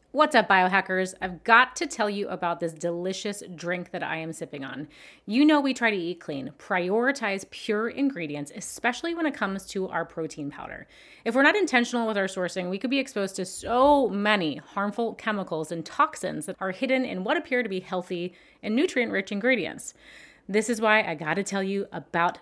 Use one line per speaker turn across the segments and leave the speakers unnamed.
What's up, biohackers? I've got to tell you about this delicious drink that I am sipping on. You know we try to eat clean, prioritize pure ingredients, especially when it comes to our protein powder. If we're not intentional with our sourcing, we could be exposed to so many harmful chemicals and toxins that are hidden in what appear to be healthy and nutrient-rich ingredients. This is why I gotta tell you about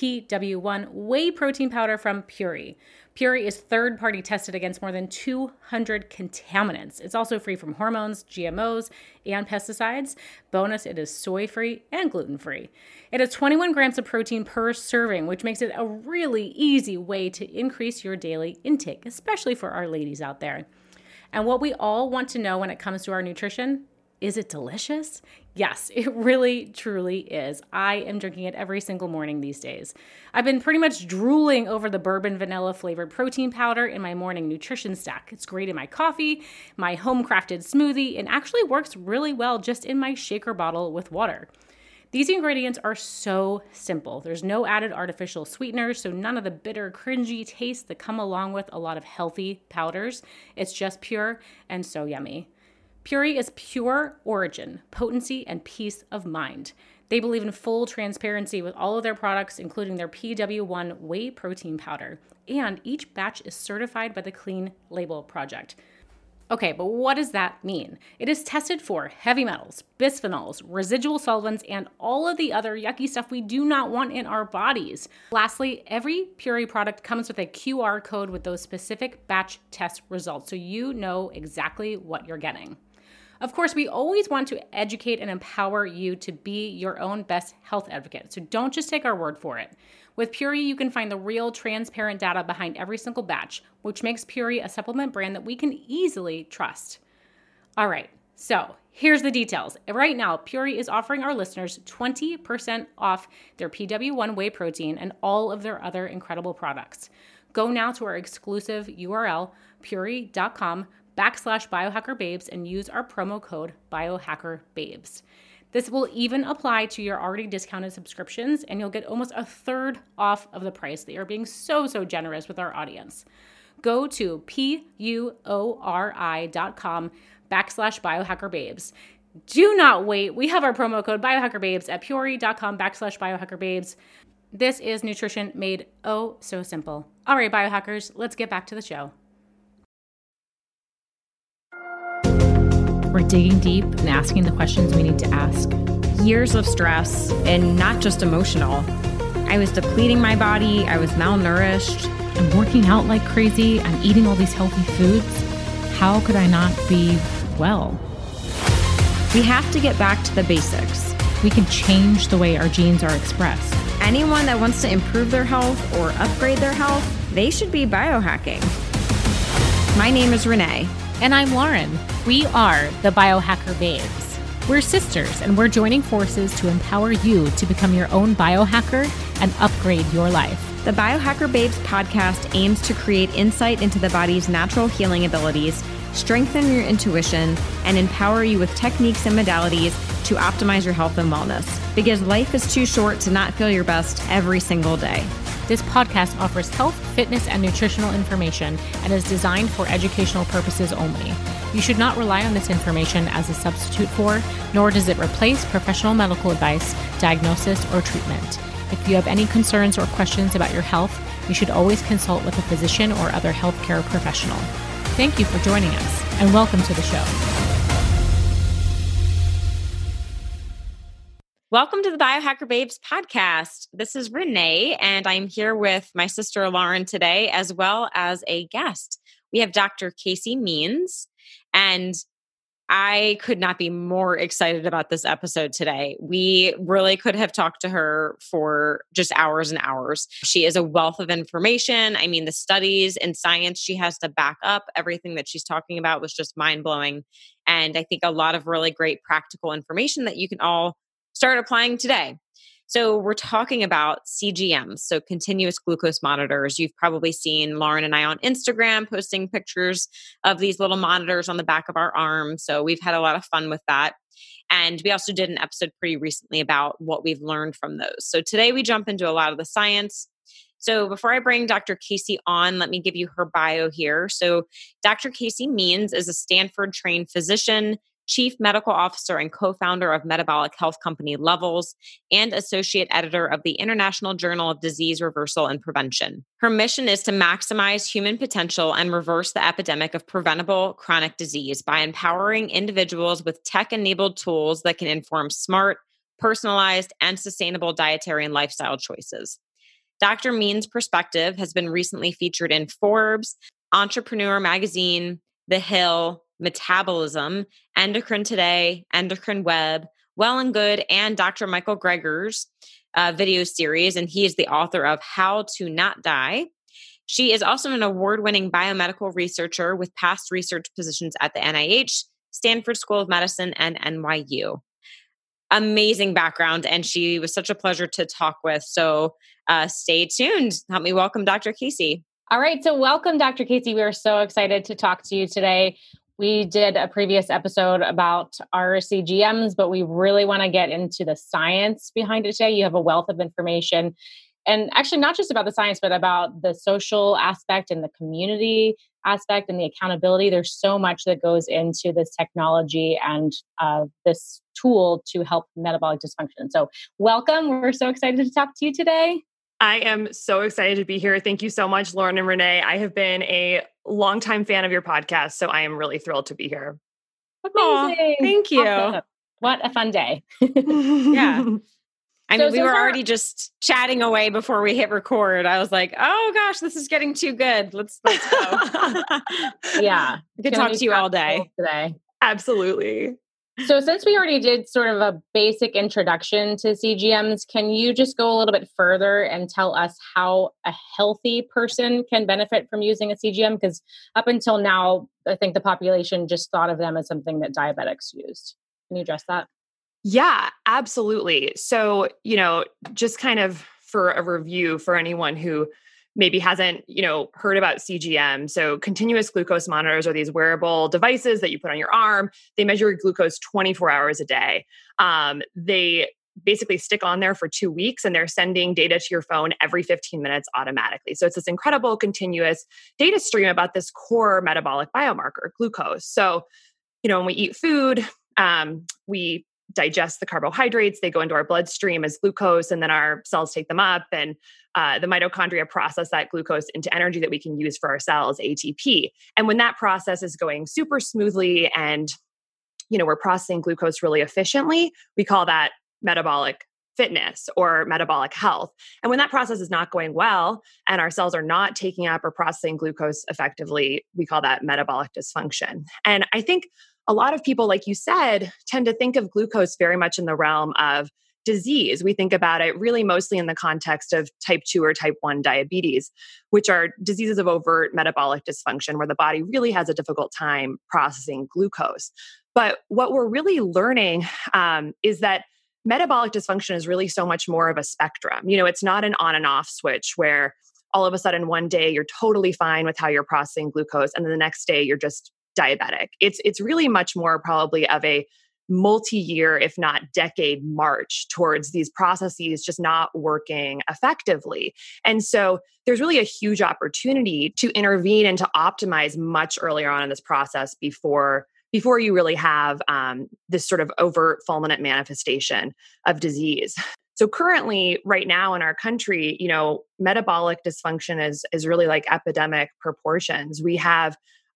PW1 whey protein powder from Puori. Puori is third-party tested against more than 200 contaminants. It's also free from hormones, GMOs, and pesticides. Bonus, it is soy-free and gluten-free. It has 21 grams of protein per serving, which makes it a really easy way to increase your daily intake, especially for our ladies out there. And what we all want to know when it comes to our nutrition, is it delicious? Yes, it really, truly is. I am drinking it every single morning these days. I've been pretty much drooling over the bourbon vanilla flavored protein powder in my morning nutrition stack. It's great in my coffee, my home crafted smoothie, and actually works really well just in my shaker bottle with water. These ingredients are so simple. There's no added artificial sweeteners, so none of the bitter, cringy tastes that come along with a lot of healthy powders. It's just pure and so yummy. Puori is pure origin, potency, and peace of mind. They believe in full transparency with all of their products, including their PW1 whey protein powder. And each batch is certified by the Clean Label Project. Okay, but what does that mean? It is tested for heavy metals, bisphenols, residual solvents, and all of the other yucky stuff we do not want in our bodies. Lastly, every Puori product comes with a QR code with those specific batch test results, so you know exactly what you're getting. Of course, we always want to educate and empower you to be your own best health advocate, so don't just take our word for it. With Puori, you can find the real, transparent data behind every single batch, which makes Puori a supplement brand that we can easily trust. All right, so here's the details. Right now, Puori is offering our listeners 20% off their PW1 whey protein and all of their other incredible products. Go now to our exclusive URL, puori.com/biohackerbabes, and use our promo code biohackerbabes. This will even apply to your already discounted subscriptions, and you'll get almost a third off of the price. They are being so generous with our audience. Go to puori.com/biohackerbabes. Do not wait. We have our promo code biohackerbabes at puori.com/biohackerbabes. This is nutrition made oh so simple. All right, biohackers, let's get back to the show. We're digging deep and asking the questions we need to ask.
Years of stress, and not just emotional. I was depleting my body. I was malnourished.
I'm working out like crazy. I'm eating all these healthy foods. How could I not be well?
We have to get back to the basics.
We can change the way our genes are expressed.
Anyone that wants to improve their health or upgrade their health, they should be biohacking. My name is Renee.
And I'm Lauren. We are the Biohacker Babes. We're sisters, and we're joining forces to empower you to become your own biohacker and upgrade your life.
The Biohacker Babes podcast aims to create insight into the body's natural healing abilities, strengthen your intuition, and empower you with techniques and modalities to optimize your health and wellness. Because life is too short to not feel your best every single day.
This podcast offers health, fitness, and nutritional information and is designed for educational purposes only. You should not rely on this information as a substitute for, nor does it replace professional medical advice, diagnosis, or treatment. If you have any concerns or questions about your health, you should always consult with a physician or other healthcare professional. Thank you for joining us, and welcome to the show.
Welcome to the Biohacker Babes podcast. This is Renee, and I'm here with my sister Lauren today, as well as a guest. We have Dr. Casey Means, and I could not be more excited about this episode today. We really could have talked to her for just hours and hours. She is a wealth of information. I mean, the studies and science she has to back up everything that she's talking about was just mind-blowing. And I think a lot of really great practical information that you can all start applying today. So we're talking about CGMs, so continuous glucose monitors. You've probably seen Lauren and I on Instagram posting pictures of these little monitors on the back of our arms. So we've had a lot of fun with that. And we also did an episode pretty recently about what we've learned from those. So today we jump into a lot of the science. So before I bring Dr. Casey on, let me give you her bio here. So Dr. Casey Means is a Stanford-trained physician, chief medical officer and co-founder of metabolic health company Levels, and associate editor of the International Journal of Disease Reversal and Prevention. Her mission is to maximize human potential and reverse the epidemic of preventable chronic disease by empowering individuals with tech-enabled tools that can inform smart, personalized, and sustainable dietary and lifestyle choices. Dr. Means' perspective has been recently featured in Forbes, Entrepreneur Magazine, The Hill, Metabolism, Endocrine Today, Endocrine Web, Well and Good, and Dr. Michael Greger's video series, and he is the author of How to Not Die. She is also an award-winning biomedical researcher with past research positions at the NIH, Stanford School of Medicine, and NYU. Amazing background, and she was such a pleasure to talk with. So stay tuned. Help me welcome Dr. Casey.
All right. So welcome, Dr. Casey. We are so excited to talk to you today. We did a previous episode about our CGMs, but we really want to get into the science behind it today. You have a wealth of information. And actually, not just about the science, but about the social aspect and the community aspect and the accountability. There's so much that goes into this technology and this tool to help metabolic dysfunction. So welcome. We're so excited to talk to you today.
I am so excited to be here. Thank you so much, Lauren and Renee. I have been a longtime fan of your podcast, so I am really thrilled to be here.
Amazing.
Thank you.
Awesome. What a fun day.
Yeah. I mean, we were already just chatting away before we hit record. I was like, oh gosh, this is getting too good. Let's go.
Yeah.
I could talk to you all day
today.
Absolutely.
So since we already did sort of a basic introduction to CGMs, can you just go a little bit further and tell us how a healthy person can benefit from using a CGM? Because up until now, I think the population just thought of them as something that diabetics used. Can you address that?
Yeah, absolutely. So, just kind of for a review for anyone who maybe hasn't, heard about CGM. So continuous glucose monitors are these wearable devices that you put on your arm. They measure your glucose 24 hours a day. They basically stick on there for 2 weeks and they're sending data to your phone every 15 minutes automatically. So it's this incredible continuous data stream about this core metabolic biomarker, glucose. So, when we eat food, we digest the carbohydrates, they go into our bloodstream as glucose, and then our cells take them up, and the mitochondria process that glucose into energy that we can use for our cells, ATP. And when that process is going super smoothly and, we're processing glucose really efficiently, we call that metabolic fitness or metabolic health. And when that process is not going well and our cells are not taking up or processing glucose effectively, we call that metabolic dysfunction. And I think a lot of people, like you said, tend to think of glucose very much in the realm of disease. We think about it really mostly in the context of type 2 or type 1 diabetes, which are diseases of overt metabolic dysfunction where the body really has a difficult time processing glucose. But what we're really learning is that metabolic dysfunction is really so much more of a spectrum. It's not an on and off switch where all of a sudden one day you're totally fine with how you're processing glucose and then the next day you're just diabetic. It's really much more probably of a multi-year, if not decade march towards these processes just not working effectively. And so there's really a huge opportunity to intervene and to optimize much earlier on in this process before you really have this sort of overt fulminant manifestation of disease. So currently, right now in our country, metabolic dysfunction is really like epidemic proportions. We have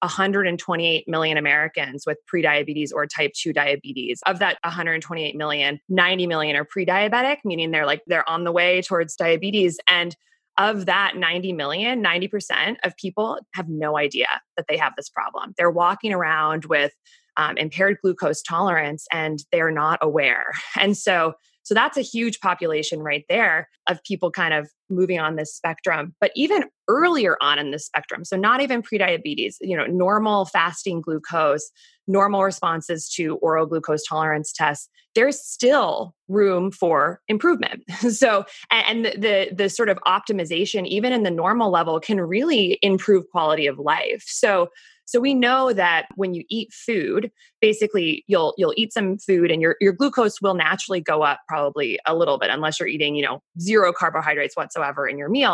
128 million Americans with prediabetes or type 2 diabetes. Of that 128 million, 90 million are pre-diabetic, meaning they're on the way towards diabetes. And of that 90 million, 90% of people have no idea that they have this problem. They're walking around with impaired glucose tolerance and they're not aware. And so that's a huge population right there of people kind of moving on this spectrum. But even earlier on in this spectrum, so not even prediabetes, normal fasting glucose, normal responses to oral glucose tolerance tests, there's still room for improvement. So, and the sort of optimization, even in the normal level, can really improve quality of life. So we know that when you eat food, basically you'll eat some food and your glucose will naturally go up probably a little bit, unless you're eating, zero carbohydrates whatsoever in your meal.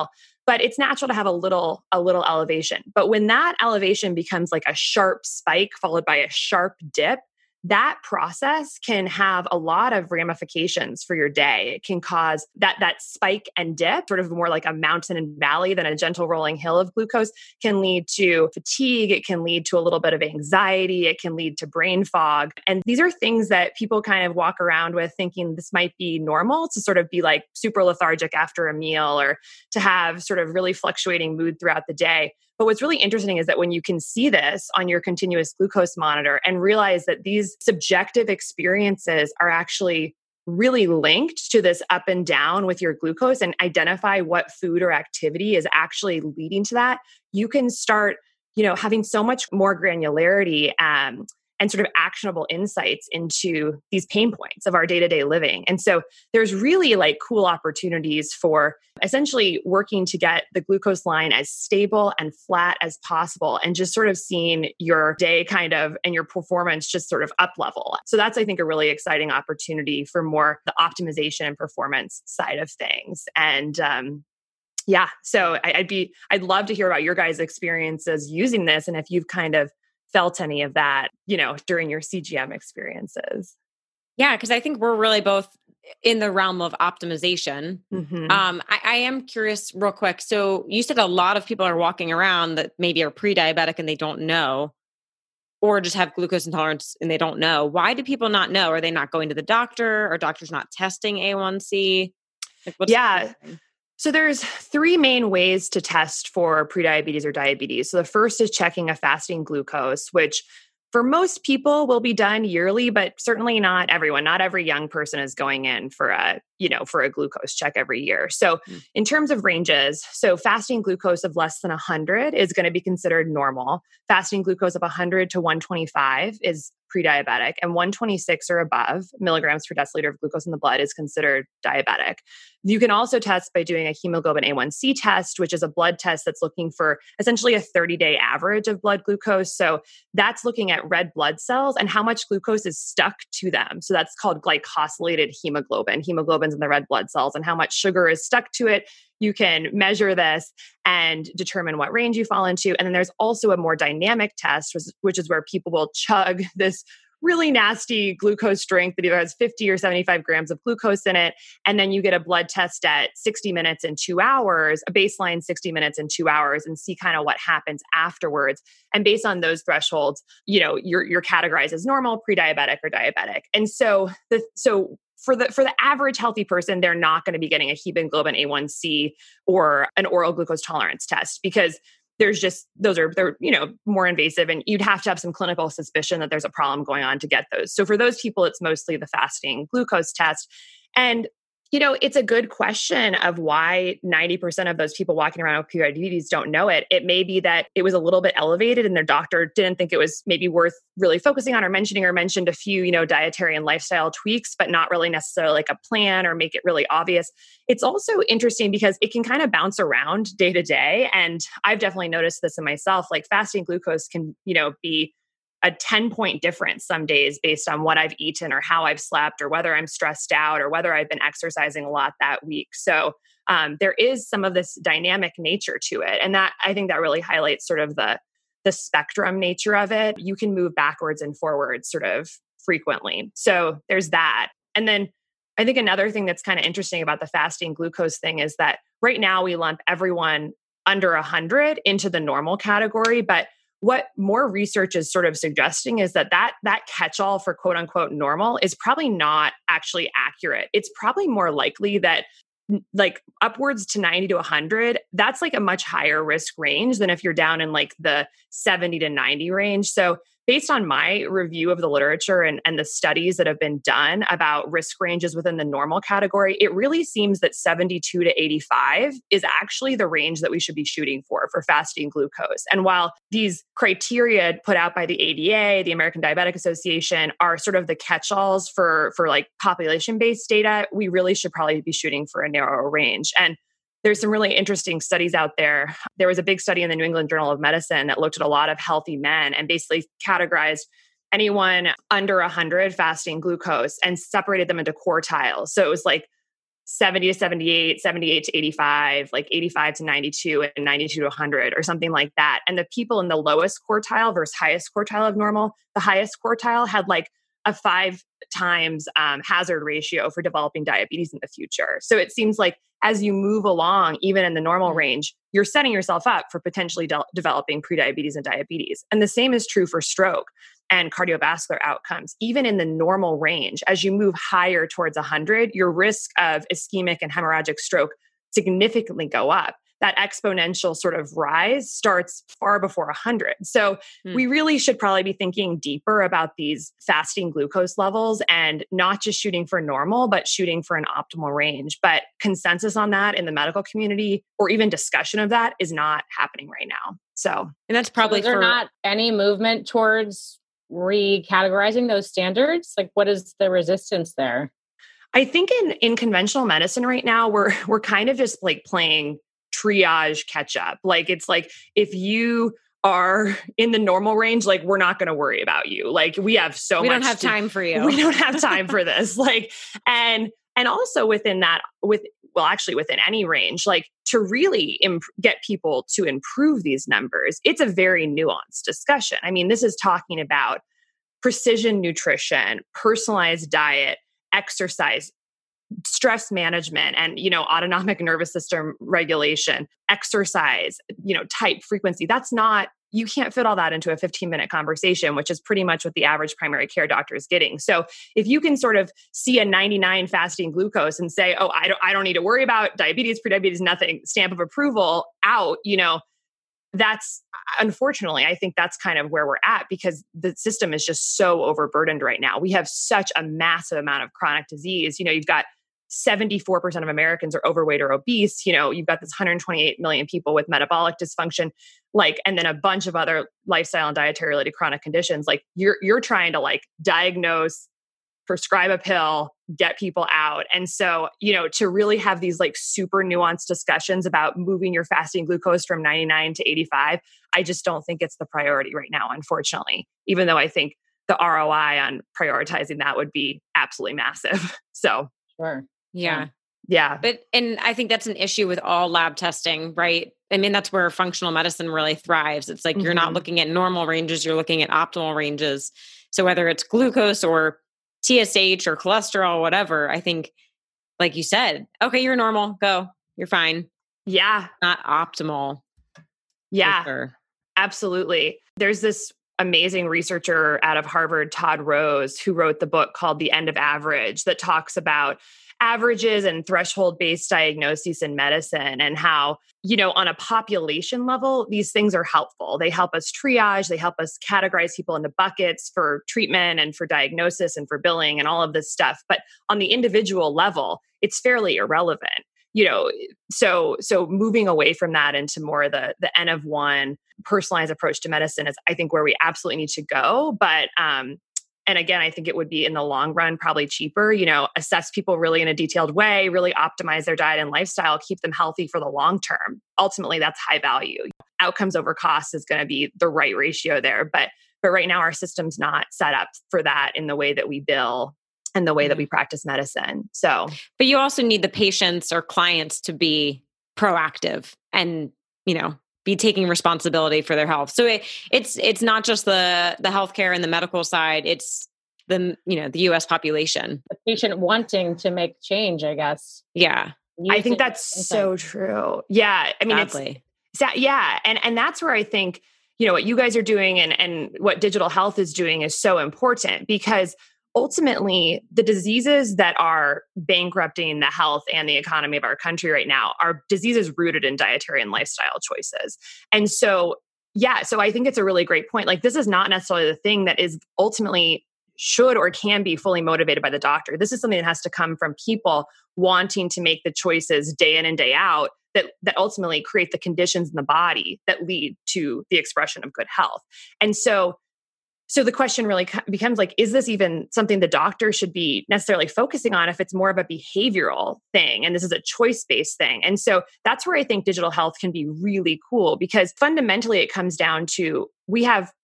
but it's natural to have a little elevation. But when that elevation becomes like a sharp spike followed by a sharp dip, that process can have a lot of ramifications for your day. It can cause that spike and dip, sort of more like a mountain and valley than a gentle rolling hill of glucose, can lead to fatigue. It can lead to a little bit of anxiety. It can lead to brain fog. And these are things that people kind of walk around with thinking this might be normal, to sort of be like super lethargic after a meal or to have sort of really fluctuating mood throughout the day. But what's really interesting is that when you can see this on your continuous glucose monitor and realize that these subjective experiences are actually really linked to this up and down with your glucose, and identify what food or activity is actually leading to that, you can start, having so much more granularity and sort of actionable insights into these pain points of our day-to-day living. And so there's really like cool opportunities for essentially working to get the glucose line as stable and flat as possible, and just sort of seeing your day kind of and your performance just sort of up level. So that's, I think, a really exciting opportunity for more the optimization and performance side of things. And yeah, so I'd love to hear about your guys' experiences using this, and if you've kind of felt any of that, during your CGM experiences.
Yeah, because I think we're really both in the realm of optimization.
Mm-hmm.
I am curious real quick. So you said a lot of people are walking around that maybe are pre-diabetic and they don't know, or just have glucose intolerance and they don't know. Why do people not know? Are they not going to the doctor? Or doctors not testing A1C?
Yeah. So there's three main ways to test for prediabetes or diabetes. So the first is checking a fasting glucose, which for most people will be done yearly, but certainly not everyone. Not every young person is going in for a glucose check every year. So in terms of ranges, so fasting glucose of less than 100 is going to be considered normal. Fasting glucose of 100 to 125 is pre-diabetic, and 126 or above milligrams per deciliter of glucose in the blood is considered diabetic. You can also test by doing a hemoglobin A1C test, which is a blood test that's looking for essentially a 30-day average of blood glucose. So that's looking at red blood cells and how much glucose is stuck to them. So that's called glycosylated hemoglobin. Hemoglobin's in the red blood cells, and how much sugar is stuck to it. You can measure this and determine what range you fall into. And then there's also a more dynamic test, which is where people will chug this really nasty glucose drink that either has 50 or 75 grams of glucose in it. And then you get a blood test at 60 minutes and 2 hours, a baseline 60 minutes and 2 hours, and see kind of what happens afterwards. And based on those thresholds, you're categorized as normal, pre-diabetic, or diabetic. And so for the average healthy person, they're not going to be getting a hemoglobin A1C or an oral glucose tolerance test, because they're more invasive, and you'd have to have some clinical suspicion that there's a problem going on to get those. So for those people, it's mostly the fasting glucose test. And it's a good question of why 90% of those people walking around with prediabetes don't know it. It may be that it was a little bit elevated and their doctor didn't think it was maybe worth really focusing on or mentioning, or mentioned a few, dietary and lifestyle tweaks, but not really necessarily like a plan or make it really obvious. It's also interesting because it can kind of bounce around day to day. And I've definitely noticed this in myself, like fasting glucose can, be a 10-point difference some days based on what I've eaten or how I've slept or whether I'm stressed out or whether I've been exercising a lot that week. So there is some of this dynamic nature to it. And that, I think that really highlights sort of the spectrum nature of it. You can move backwards and forwards sort of frequently. So there's that. And then I think another thing that's kind of interesting about the fasting glucose thing is that right now we lump everyone under 100 into the normal category, but what more research is sort of suggesting is that catch-all for quote unquote normal is probably not actually accurate. It's probably more likely that like upwards to 90 to 100, that's like a much higher risk range than if you're down in like the 70 to 90 range. So based on my review of the literature and the studies that have been done about risk ranges within the normal category, it really seems that 72 to 85 is actually the range that we should be shooting for fasting glucose. And while these criteria put out by the ADA, the American Diabetic Association, are sort of the catch-alls for like population-based data, we really should probably be shooting for a narrower range. And there's some really interesting studies out there. There was a big study in the New England Journal of Medicine that looked at a lot of healthy men and basically categorized anyone under 100 fasting glucose and separated them into quartiles. So it was like 70 to 78, 78 to 85, like 85 to 92 and 92 to 100 or something like that. And the people in the lowest quartile versus highest quartile of normal, the highest quartile had like a 5 times hazard ratio for developing diabetes in the future. So it seems like as you move along, even in the normal range, you're setting yourself up for potentially developing prediabetes and diabetes. And the same is true for stroke and cardiovascular outcomes. Even in the normal range, as you move higher towards 100, your risk of ischemic and hemorrhagic stroke significantly go up. That exponential sort of rise starts far before 100. So we really should probably be thinking deeper about these fasting glucose levels and not just shooting for normal, but shooting for an optimal range. But consensus on that in the medical community or even discussion of that is not happening right now. So,
and that's probably
so not any movement towards recategorizing those standards. Like, what is the resistance there?
I think in conventional medicine right now, we're kind of just like playing triage catch up. Like, it's like, if you are in the normal range, like, we're not going to worry about you. Like, we have
we don't have time for you.
We don't have time for this. Like, and also within that, actually within any range, like to really get people to improve these numbers, it's a very nuanced discussion. I mean, this is talking about precision nutrition, personalized diet, exercise, stress management, and, autonomic nervous system regulation, exercise, type, frequency. You can't fit all that into a 15-minute conversation, which is pretty much what the average primary care doctor is getting. So if you can sort of see a 99 fasting glucose and say, oh, I don't need to worry about diabetes, prediabetes, nothing, stamp of approval out, that's, unfortunately, I think that's kind of where we're at, because the system is just so overburdened right now. We have such a massive amount of chronic disease. You've got 74% of Americans are overweight or obese. You've got this 128 million people with metabolic dysfunction, and then a bunch of other lifestyle and dietary related chronic conditions. Like, you're trying to diagnose, prescribe a pill, get people out. And so, to really have these super nuanced discussions about moving your fasting glucose from 99 to 85, I just don't think it's the priority right now, unfortunately, even though I think the ROI on prioritizing that would be absolutely massive. So,
sure.
Yeah.
Yeah.
And I think that's an issue with all lab testing, right? I mean, that's where functional medicine really thrives. It's like, you're not looking at normal ranges, you're looking at optimal ranges. So whether it's glucose or TSH or cholesterol, whatever, I think, like you said, okay, you're normal, go, you're fine.
Yeah.
Not optimal.
Yeah,
sure.
Absolutely. There's this amazing researcher out of Harvard, Todd Rose, who wrote the book called The End of Average, that talks about averages and threshold-based diagnoses in medicine, and how, on a population level, these things are helpful. They help us triage, they help us categorize people into buckets for treatment and for diagnosis and for billing and all of this stuff. But on the individual level, it's fairly irrelevant. So moving away from that into more the N of one personalized approach to medicine is, I think, where we absolutely need to go. But, and again, I think it would be in the long run probably cheaper, assess people really in a detailed way, really optimize their diet and lifestyle, keep them healthy for the long term. Ultimately, that's high value. Outcomes over costs is going to be the right ratio there. But right now, our system's not set up for that in the way that we bill and the way that we practice medicine. So,
but you also need the patients or clients to be proactive and, be taking responsibility for their health. So it's not just the healthcare and the medical side, it's the US population.
The patient wanting to make change, I guess.
Yeah.
I think that's so true. Yeah. I mean,
Sadly.
Yeah. And that's where I think, what you guys are doing and what digital health is doing is so important, because ultimately, the diseases that are bankrupting the health and the economy of our country right now are diseases rooted in dietary and lifestyle choices. And so, so I think it's a really great point. Like, this is not necessarily the thing that is ultimately should or can be fully motivated by the doctor. This is something that has to come from people wanting to make the choices day in and day out that ultimately create the conditions in the body that lead to the expression of good health. And so the question really becomes like, is this even something the doctor should be necessarily focusing on if it's more of a behavioral thing and this is a choice-based thing? And so that's where I think digital health can be really cool, because fundamentally it comes down to, we have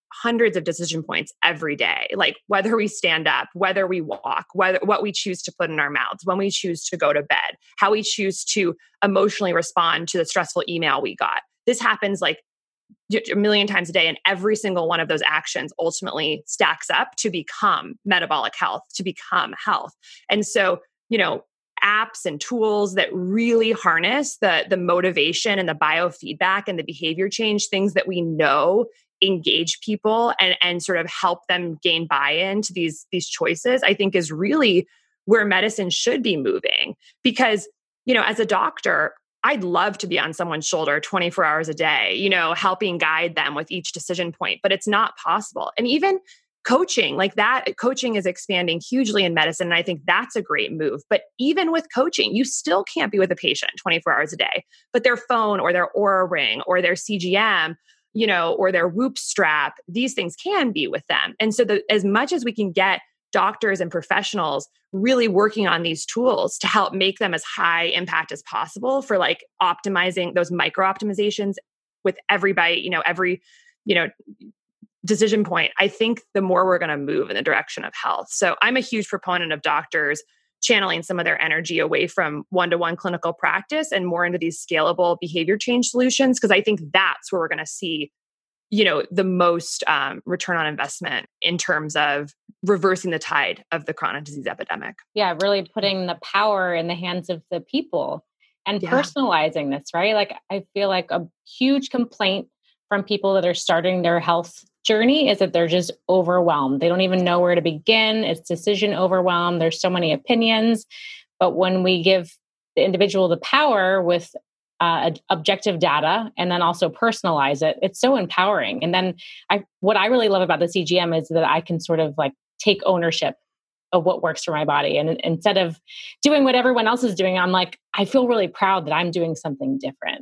hundreds of decision points every day, like whether we stand up, whether we walk, what we choose to put in our mouths, when we choose to go to bed, how we choose to emotionally respond to the stressful email we got. This happens like a million times a day, and every single one of those actions ultimately stacks up to become metabolic health, to become health. And so, apps and tools that really harness the motivation and the biofeedback and the behavior change, things that we know engage people and sort of help them gain buy-in to these choices, I think is really where medicine should be moving. Because, as a doctor, I'd love to be on someone's shoulder 24 hours a day, helping guide them with each decision point, but it's not possible. And even coaching like that, coaching is expanding hugely in medicine. And I think that's a great move. But even with coaching, you still can't be with a patient 24 hours a day, but their phone or their Oura Ring or their CGM, or their Whoop strap, these things can be with them. And so as much as we can get doctors and professionals really working on these tools to help make them as high impact as possible for like optimizing those micro optimizations with everybody, every, decision point, I think the more we're going to move in the direction of health. So I'm a huge proponent of doctors channeling some of their energy away from one-to-one clinical practice and more into these scalable behavior change solutions, because I think that's where we're going to see, the most return on investment in terms of reversing the tide of the chronic disease epidemic.
Yeah, really putting the power in the hands of the people and personalizing this, right? Like I feel like a huge complaint from people that are starting their health journey is that they're just overwhelmed. They don't even know where to begin. It's decision overwhelmed. There's so many opinions. But when we give the individual the power with objective data and then also personalize it, it's so empowering. And then what I really love about the CGM is that I can sort of like take ownership of what works for my body. And instead of doing what everyone else is doing, I'm like, I feel really proud that I'm doing something different.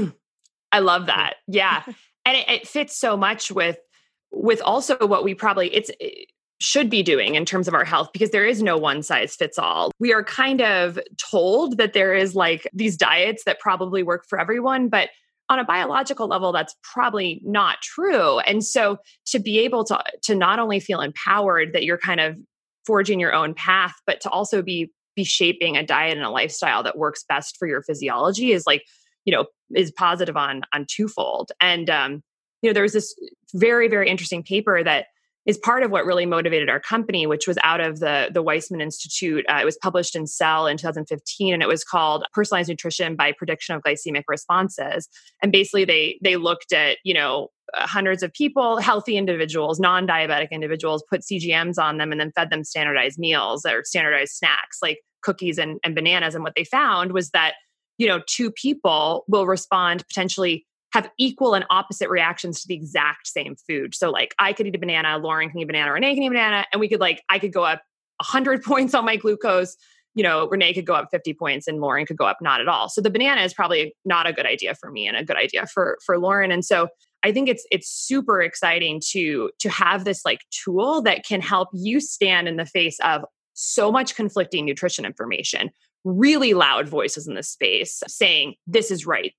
I love that. Yeah. And it fits so much with also what we probably should be doing in terms of our health, because there is no one size fits all. We are kind of told that there is like these diets that probably work for everyone, but on a biological level, that's probably not true. And so to be able to not only feel empowered that you're kind of forging your own path, but to also be shaping a diet and a lifestyle that works best for your physiology is like, is positive on twofold. And, there was this very, very interesting paper that is part of what really motivated our company, which was out of the Weissman Institute. It was published in Cell in 2015, and it was called Personalized Nutrition by Prediction of Glycemic Responses. And basically they looked at, hundreds of people, healthy individuals, non-diabetic individuals, put CGMs on them and then fed them standardized meals or standardized snacks like cookies and bananas. And what they found was that, two people will respond potentially have equal and opposite reactions to the exact same food. So like I could eat a banana, Lauren can eat a banana, Renee can eat a banana, and we could I could go up 100 points on my glucose, Renee could go up 50 points and Lauren could go up not at all. So the banana is probably not a good idea for me and a good idea for Lauren. And so I think it's super exciting to have this like tool that can help you stand in the face of so much conflicting nutrition information, really loud voices in the space saying, this is right.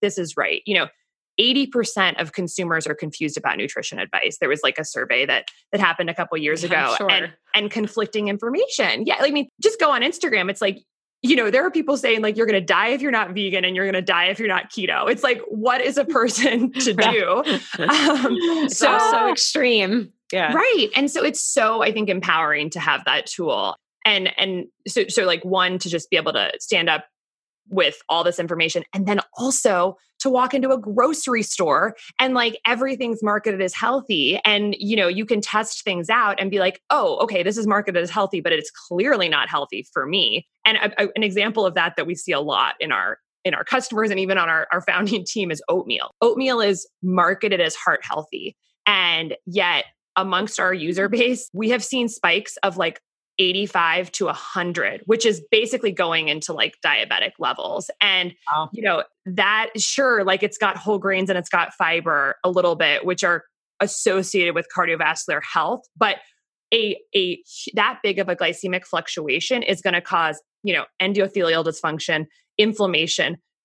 80% of consumers are confused about nutrition advice. There was like a survey that happened a couple of years ago and conflicting information. Yeah. I mean, just go on Instagram. It's like, there are people saying like, you're going to die if you're not vegan and you're going to die if you're not keto. It's like, what is a person to do?
So extreme. Yeah.
Right. And so it's so, I think, empowering to have that tool. And so like one, to just be able to stand up with all this information, and then also to walk into a grocery store and like everything's marketed as healthy, and you can test things out and be like, oh, okay, this is marketed as healthy, but it's clearly not healthy for me. And an example of that we see a lot in our customers and even on our founding team is oatmeal. Oatmeal is marketed as heart healthy, and yet amongst our user base, we have seen spikes of like 85 to 100, which is basically going into like diabetic levels. And, that sure, like it's got whole grains and it's got fiber a little bit, which are associated with cardiovascular health. But that big of a glycemic fluctuation is going to cause, endothelial dysfunction, inflammation,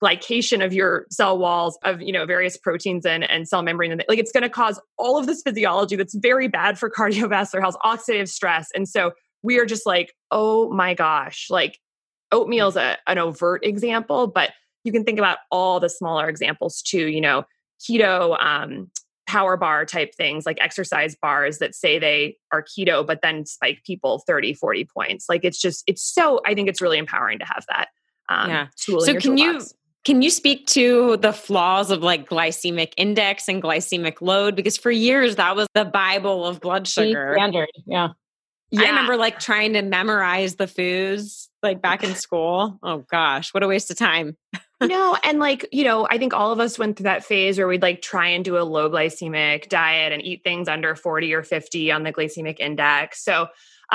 glycation of your cell walls of, various proteins and cell membrane. And like, it's going to cause all of this physiology that's very bad for cardiovascular health, oxidative stress. And so we are just like, oh my gosh, like oatmeal is an overt example, but you can think about all the smaller examples too, keto, power bar type things like exercise bars that say they are keto, but then spike people 30, 40 points. Like I think it's really empowering to have that tool in your toolbox.
Can you speak to the flaws of like glycemic index and glycemic load? Because for years that was the Bible of blood sugar.
Standard. Yeah.
I remember like trying to memorize the foods like back in school. Oh gosh, what a waste of time.
And like, I think all of us went through that phase where we'd like try and do a low glycemic diet and eat things under 40 or 50 on the glycemic index. So,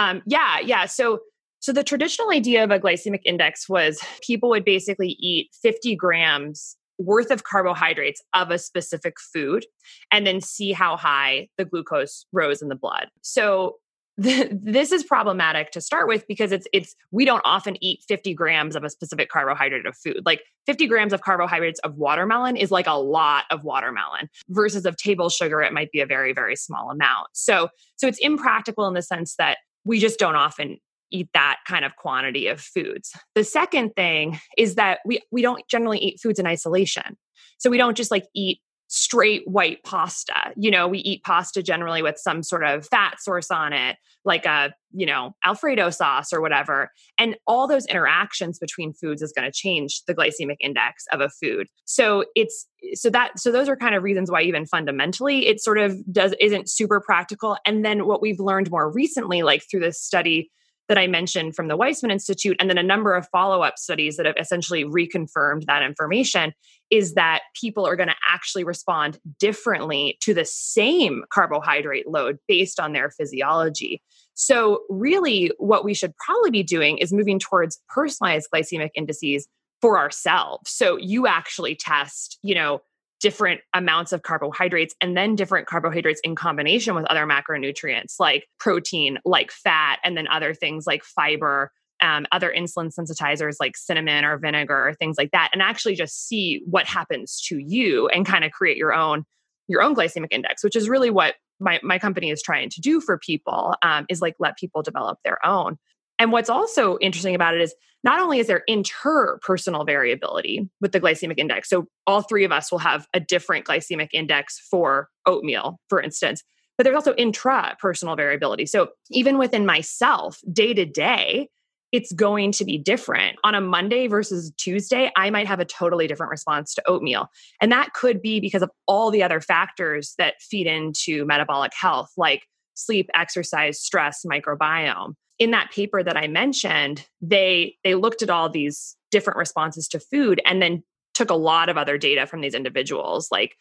So the traditional idea of a glycemic index was people would basically eat 50 grams worth of carbohydrates of a specific food and then see how high the glucose rose in the blood. So this is problematic to start with because we don't often eat 50 grams of a specific carbohydrate of food. Like 50 grams of carbohydrates of watermelon is like a lot of watermelon versus of table sugar, it might be a very, very small amount. So it's impractical in the sense that we just don't often eat that kind of quantity of foods. The second thing is that we don't generally eat foods in isolation. So we don't just like eat straight white pasta. We eat pasta generally with some sort of fat source on it, like a, Alfredo sauce or whatever. And all those interactions between foods is going to change the glycemic index of a food. So those are kind of reasons why even fundamentally it sort of isn't super practical. And then what we've learned more recently, like through this study that I mentioned from the Weizmann Institute, and then a number of follow-up studies that have essentially reconfirmed that information, is that people are going to actually respond differently to the same carbohydrate load based on their physiology. So really what we should probably be doing is moving towards personalized glycemic indices for ourselves. So you actually test, different amounts of carbohydrates and then different carbohydrates in combination with other macronutrients like protein, like fat, and then other things like fiber, other insulin sensitizers like cinnamon or vinegar or things like that, and actually just see what happens to you and kind of create your own glycemic index, which is really what my company is trying to do for people, is like let people develop their own. And what's also interesting about it is not only is there interpersonal variability with the glycemic index, so all three of us will have a different glycemic index for oatmeal, for instance, but there's also intrapersonal variability. So even within myself, day to day, it's going to be different. On a Monday versus Tuesday, I might have a totally different response to oatmeal. And that could be because of all the other factors that feed into metabolic health, like sleep, exercise, stress, microbiome. In that paper that I mentioned, they looked at all these different responses to food and then took a lot of other data from these individuals, like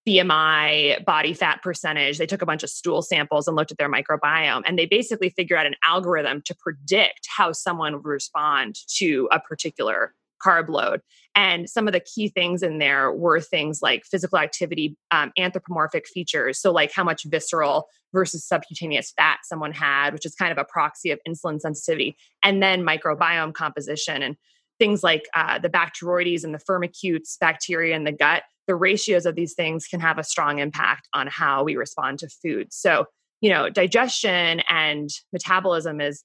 BMI, body fat percentage. They took a bunch of stool samples and looked at their microbiome. And they basically figured out an algorithm to predict how someone would respond to a particular carb load. And some of the key things in there were things like physical activity, anthropomorphic features. So like how much visceral versus subcutaneous fat someone had, which is kind of a proxy of insulin sensitivity. And then microbiome composition and things like the Bacteroides and the Firmicutes bacteria in the gut. The ratios of these things can have a strong impact on how we respond to food. So, digestion and metabolism is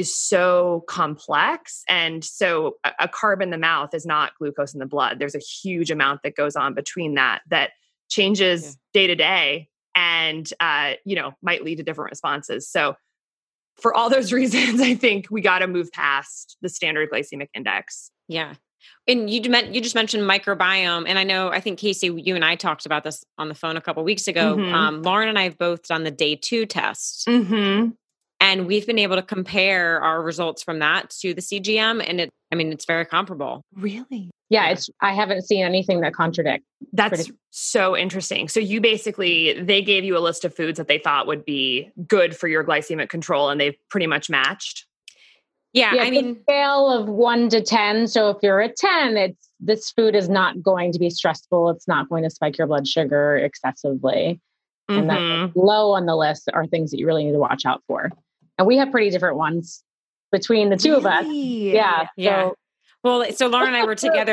so complex. And so a carb in the mouth is not glucose in the blood. There's a huge amount that goes on between that changes day to day and, might lead to different responses. So for all those reasons, I think we got to move past the standard glycemic index.
Yeah. And you just mentioned microbiome. And I think Casey, you and I talked about this on the phone a couple of weeks ago.
Mm-hmm.
Lauren and I have both done the day 2 test.
Mm-hmm.
And we've been able to compare our results from that to the CGM. And it's very comparable.
Really?
Yeah. I haven't seen anything that contradicts.
That's so interesting. So they gave you a list of foods that they thought would be good for your glycemic control, and they've pretty much matched.
Yeah.
A scale of 1 to 10. So if you're a 10, this food is not going to be stressful. It's not going to spike your blood sugar excessively. And then low on the list are things that you really need to watch out for. And we have pretty different ones between the two of us. Yeah.
So Lauren and I were together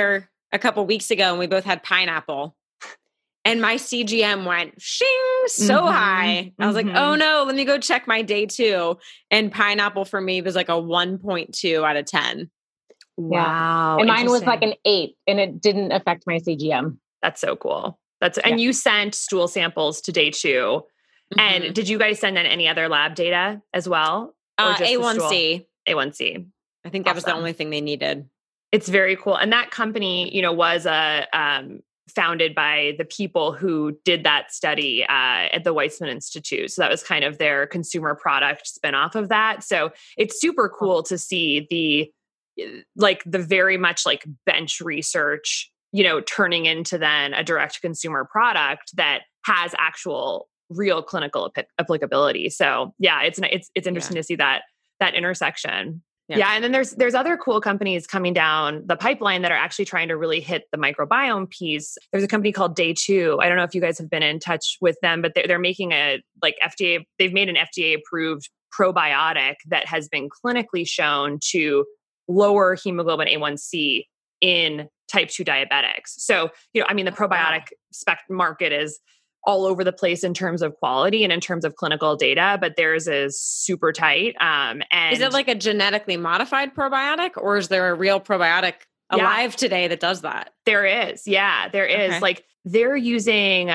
a couple weeks ago and we both had pineapple. And my CGM went shing so high. I was like, oh no, let me go check my day 2. And pineapple for me was like a 1.2 out of 10.
Wow.
And mine was like an 8 and it didn't affect my CGM.
That's so cool. And you sent stool samples to day 2. And did you guys send in any other lab data as well? Or just
A1C.
A1C.
I think that was the only thing they needed.
It's very cool. And that company, was founded by the people who did that study at the Weizmann Institute. So that was kind of their consumer product spinoff of that. So it's super cool to see the very much like bench research, turning into then a direct consumer product that has actual real clinical applicability. So yeah, it's interesting to see that intersection. Yeah. And then there's other cool companies coming down the pipeline that are actually trying to really hit the microbiome piece. There's a company called Day 2. I don't know if you guys have been in touch with them, but they're making they've made an FDA approved probiotic that has been clinically shown to lower hemoglobin A1C in type 2 diabetics. So, the probiotic market is all over the place in terms of quality and in terms of clinical data, but theirs is super tight. And
is it like a genetically modified probiotic, or is there a real probiotic alive today that does that?
There is. Yeah, there is. Okay. Like they're using,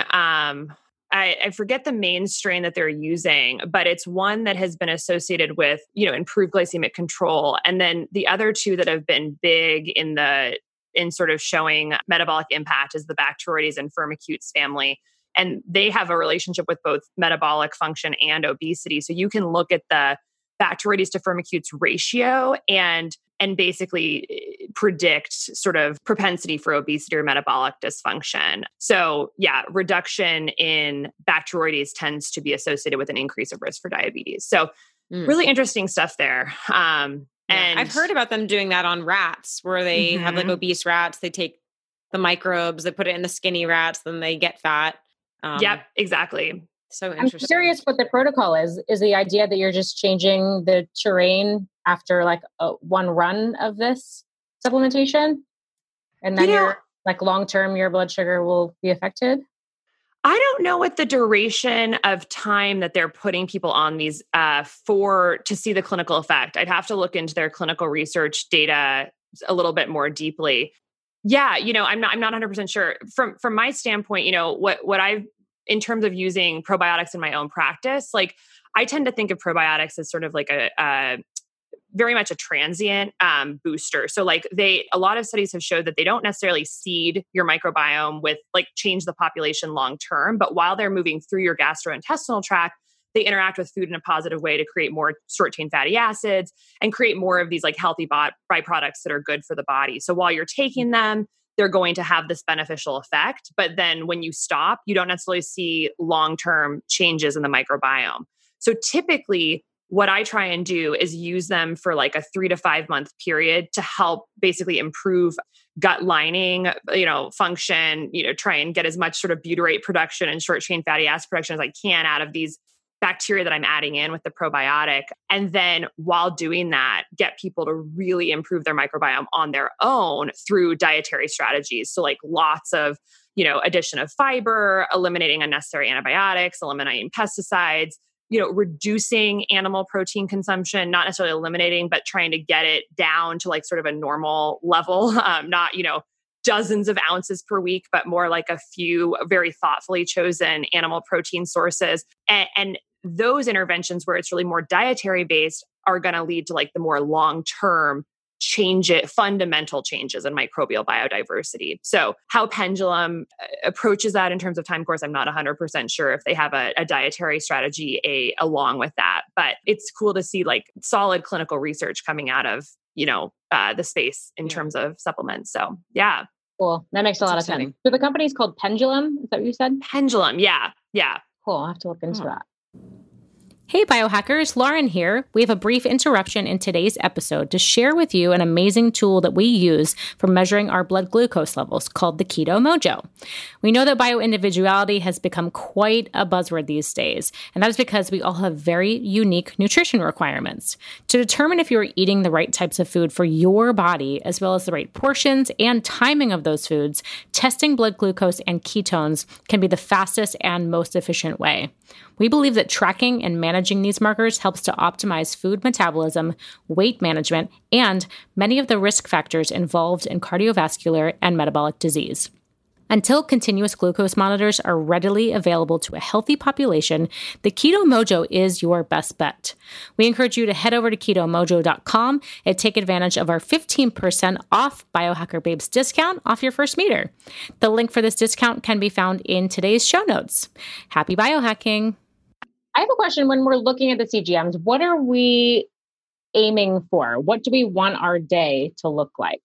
I forget the main strain that they're using, but it's one that has been associated with, improved glycemic control. And then the other 2 that have been big in sort of showing metabolic impact is the Bacteroides and Firmicutes family. And they have a relationship with both metabolic function and obesity. So you can look at the Bacteroides to Firmicutes ratio and basically predict sort of propensity for obesity or metabolic dysfunction. So yeah, reduction in Bacteroides tends to be associated with an increase of risk for diabetes. So really interesting stuff there. And
I've heard about them doing that on rats where they have like obese rats. They take the microbes, they put it in the skinny rats, then they get fat.
Yep, exactly.
So interesting.
I'm curious what the protocol is. Is the idea that you're just changing the terrain after like one run of this supplementation? And then you're like long-term, your blood sugar will be affected?
I don't know what the duration of time that they're putting people on these to see the clinical effect. I'd have to look into their clinical research data a little bit more deeply. Yeah, I'm not 100% sure. From my standpoint, what I've in terms of using probiotics in my own practice, like I tend to think of probiotics as sort of like a very much a transient booster. So like a lot of studies have showed that they don't necessarily seed your microbiome with like change the population long term, but while they're moving through your gastrointestinal tract, they interact with food in a positive way to create more short-chain fatty acids and create more of these like healthy byproducts that are good for the body. So while you're taking them, they're going to have this beneficial effect. But then when you stop, you don't necessarily see long-term changes in the microbiome. So typically, what I try and do is use them for like a 3 to 5 month period to help basically improve gut lining, function, try and get as much sort of butyrate production and short-chain fatty acid production as I can out of these bacteria that I'm adding in with the probiotic. And then while doing that, get people to really improve their microbiome on their own through dietary strategies. So like lots of, addition of fiber, eliminating unnecessary antibiotics, eliminating pesticides, reducing animal protein consumption, not necessarily eliminating, but trying to get it down to like sort of a normal level, not, dozens of ounces per week, but more like a few very thoughtfully chosen animal protein sources. And those interventions where it's really more dietary based are going to lead to like the more long-term fundamental changes in microbial biodiversity. So how Pendulum approaches that in terms of time course, I'm not 100% sure if they have a dietary strategy along with that, but it's cool to see like solid clinical research coming out of, the space in terms of supplements. So yeah.
Cool. That makes a lot of sense. So the company's called Pendulum. Is that what you said?
Pendulum. Yeah. Yeah.
Cool. I'll have to look into that.
Hey biohackers, Lauren here. We have a brief interruption in today's episode to share with you an amazing tool that we use for measuring our blood glucose levels called the Keto Mojo. We know that bioindividuality has become quite a buzzword these days, and that is because we all have very unique nutrition requirements. To determine if you're eating the right types of food for your body, as well as the right portions and timing of those foods, testing blood glucose and ketones can be the fastest and most efficient way. We believe that tracking and managing these markers helps to optimize food metabolism, weight management, and many of the risk factors involved in cardiovascular and metabolic disease. Until continuous glucose monitors are readily available to a healthy population, the Keto Mojo is your best bet. We encourage you to head over to ketomojo.com and take advantage of our 15% off Biohacker Babes discount off your first meter. The link for this discount can be found in today's show notes. Happy biohacking!
I have a question. When we're looking at the CGMs, what are we aiming for? What do we want our day to look like?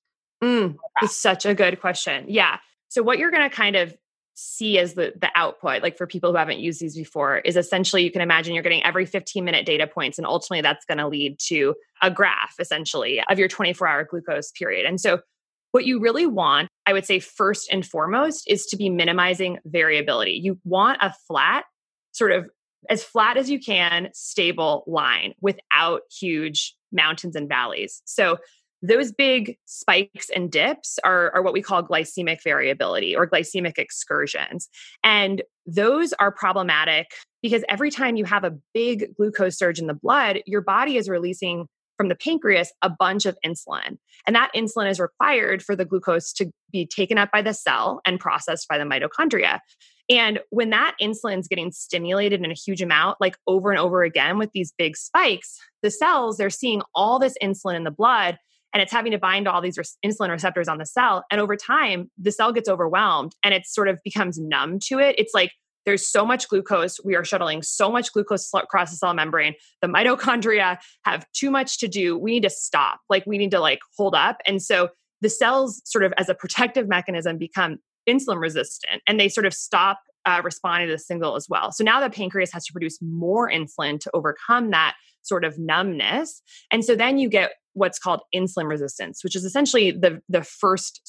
It's such a good question. Yeah. So what you're going to kind of see as the output, like for people who haven't used these before, is essentially you can imagine you're getting every 15-minute data points. And ultimately that's going to lead to a graph essentially of your 24-hour glucose period. And so what you really want, I would say first and foremost, is to be minimizing variability. You want a flat, sort of as flat as you can, stable line without huge mountains and valleys. So those big spikes and dips are what we call glycemic variability or glycemic excursions. And those are problematic because every time you have a big glucose surge in the blood, your body is releasing from the pancreas a bunch of insulin. And that insulin is required for the glucose to be taken up by the cell and processed by the mitochondria. And when that insulin is getting stimulated in a huge amount, like over and over again with these big spikes, the cells, they're seeing all this insulin in the blood and it's having to bind to all these insulin receptors on the cell. And over time, the cell gets overwhelmed and it sort of becomes numb to it. It's like, there's so much glucose. We are shuttling so much glucose across the cell membrane. The mitochondria have too much to do. We need to stop. Like we need to hold up. And so the cells sort of as a protective mechanism become insulin resistant and they sort of stop responding to the signal as well. So now the pancreas has to produce more insulin to overcome that sort of numbness. And so then you get what's called insulin resistance, which is essentially the first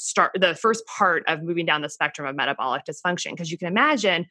part of moving down the spectrum of metabolic dysfunction. Because you can imagine,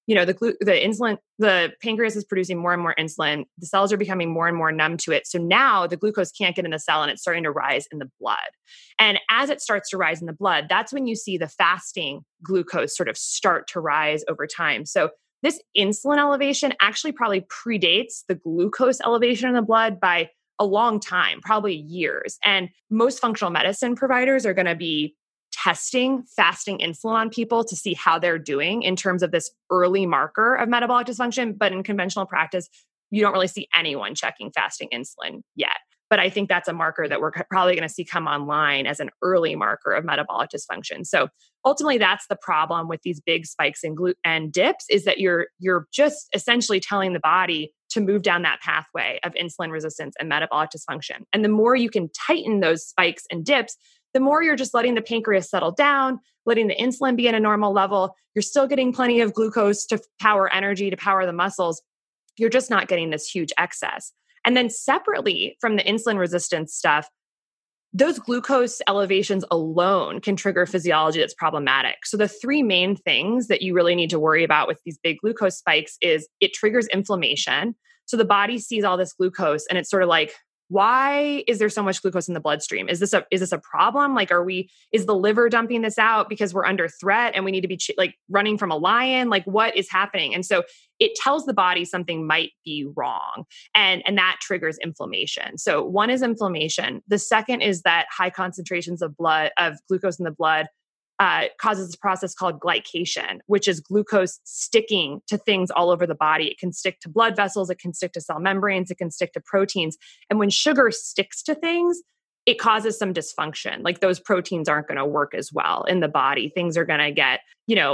the pancreas is producing more and more insulin. The cells are becoming more and more numb to it. So now the glucose can't get in the cell and it's starting to rise in the blood. And as it starts to rise in the blood, that's when you see the fasting glucose sort of start to rise over time. So this insulin elevation actually probably predates the glucose elevation in the blood by a long time, probably years. And most functional medicine providers are going to be testing fasting insulin on people to see how they're doing in terms of this early marker of metabolic dysfunction. But in conventional practice, you don't really see anyone checking fasting insulin yet. But I think that's a marker that we're probably going to see come online as an early marker of metabolic dysfunction. So ultimately, that's the problem with these big spikes and dips is that you're just essentially telling the body to move down that pathway of insulin resistance and metabolic dysfunction. And the more you can tighten those spikes and dips, the more you're just letting the pancreas settle down, letting the insulin be at a normal level. You're still getting plenty of glucose to power energy, to power the muscles. You're just not getting this huge excess. And then separately from the insulin resistance stuff, those glucose elevations alone can trigger physiology that's problematic. So the three main things that you really need to worry about with these big glucose spikes is it triggers inflammation. So the body sees all this glucose and it's sort of like, why is there so much glucose in the bloodstream? Is this a problem? Like, is the liver dumping this out because we're under threat and we need to be running from a lion? Like, what is happening? And so it tells the body something might be wrong. And that triggers inflammation. So one is inflammation. The second is that high concentrations of glucose in the blood causes this process called glycation, which is glucose sticking to things all over the body. It can stick to blood vessels, it can stick to cell membranes, it can stick to proteins. And when sugar sticks to things, it causes some dysfunction. Like those proteins aren't going to work as well in the body. Things are going to get,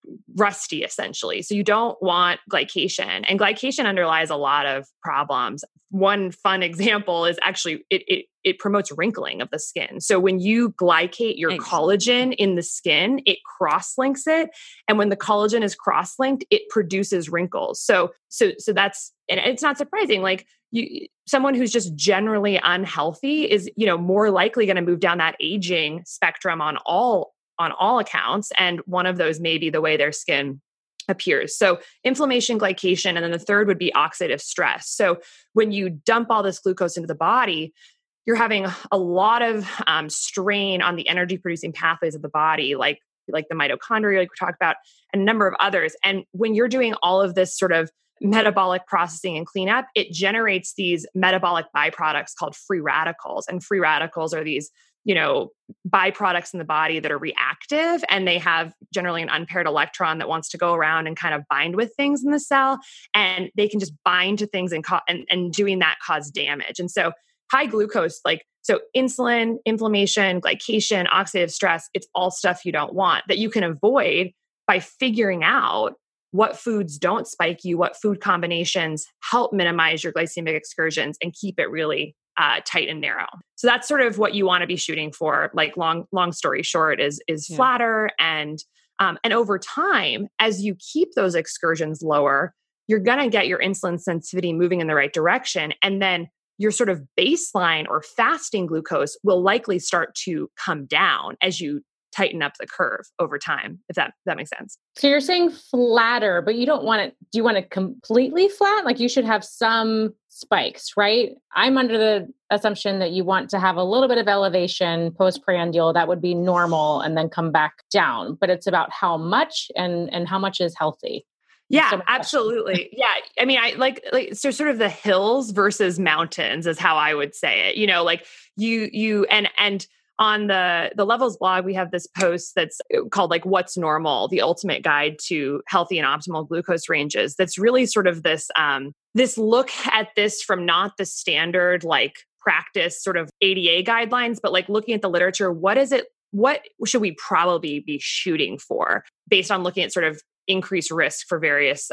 rusty essentially. So you don't want glycation, and glycation underlies a lot of problems. One fun example is actually it promotes wrinkling of the skin. So when you glycate your collagen in the skin, it cross-links it. And when the collagen is cross-linked, it produces wrinkles. So that's, and it's not surprising. Like someone who's just generally unhealthy is, more likely going to move down that aging spectrum on all accounts. And one of those may be the way their skin appears. So inflammation, glycation, and then the third would be oxidative stress. So when you dump all this glucose into the body, you're having a lot of strain on the energy producing pathways of the body, like the mitochondria, like we talked about, and a number of others. And when you're doing all of this sort of metabolic processing and cleanup, it generates these metabolic byproducts called free radicals. And free radicals are these byproducts in the body that are reactive, and they have generally an unpaired electron that wants to go around and kind of bind with things in the cell, and they can just bind to things and doing that cause damage. And so high glucose, so insulin, inflammation, glycation, oxidative stress, it's all stuff you don't want that you can avoid by figuring out what foods don't spike you, what food combinations help minimize your glycemic excursions and keep it really tight and narrow. So that's sort of what you want to be shooting for. Like long story short is flatter. And over time, as you keep those excursions lower, you're going to get your insulin sensitivity moving in the right direction. And then your sort of baseline or fasting glucose will likely start to come down as you tighten up the curve over time, if that makes sense.
So you're saying flatter, but you don't want it, do you want it completely flat? Like you should have some spikes, right? I'm under the assumption that you want to have a little bit of elevation postprandial. That would be normal and then come back down, but it's about how much and how much is healthy.
Yeah, absolutely. Yeah. I mean, I like, so sort of the hills versus mountains is how I would say it, like you, and on the Levels blog, we have this post that's called like What's Normal, the ultimate guide to healthy and optimal glucose ranges. That's really sort of this look at this from not the standard like practice sort of ADA guidelines, but like looking at the literature, what should we probably be shooting for based on looking at sort of increased risk for various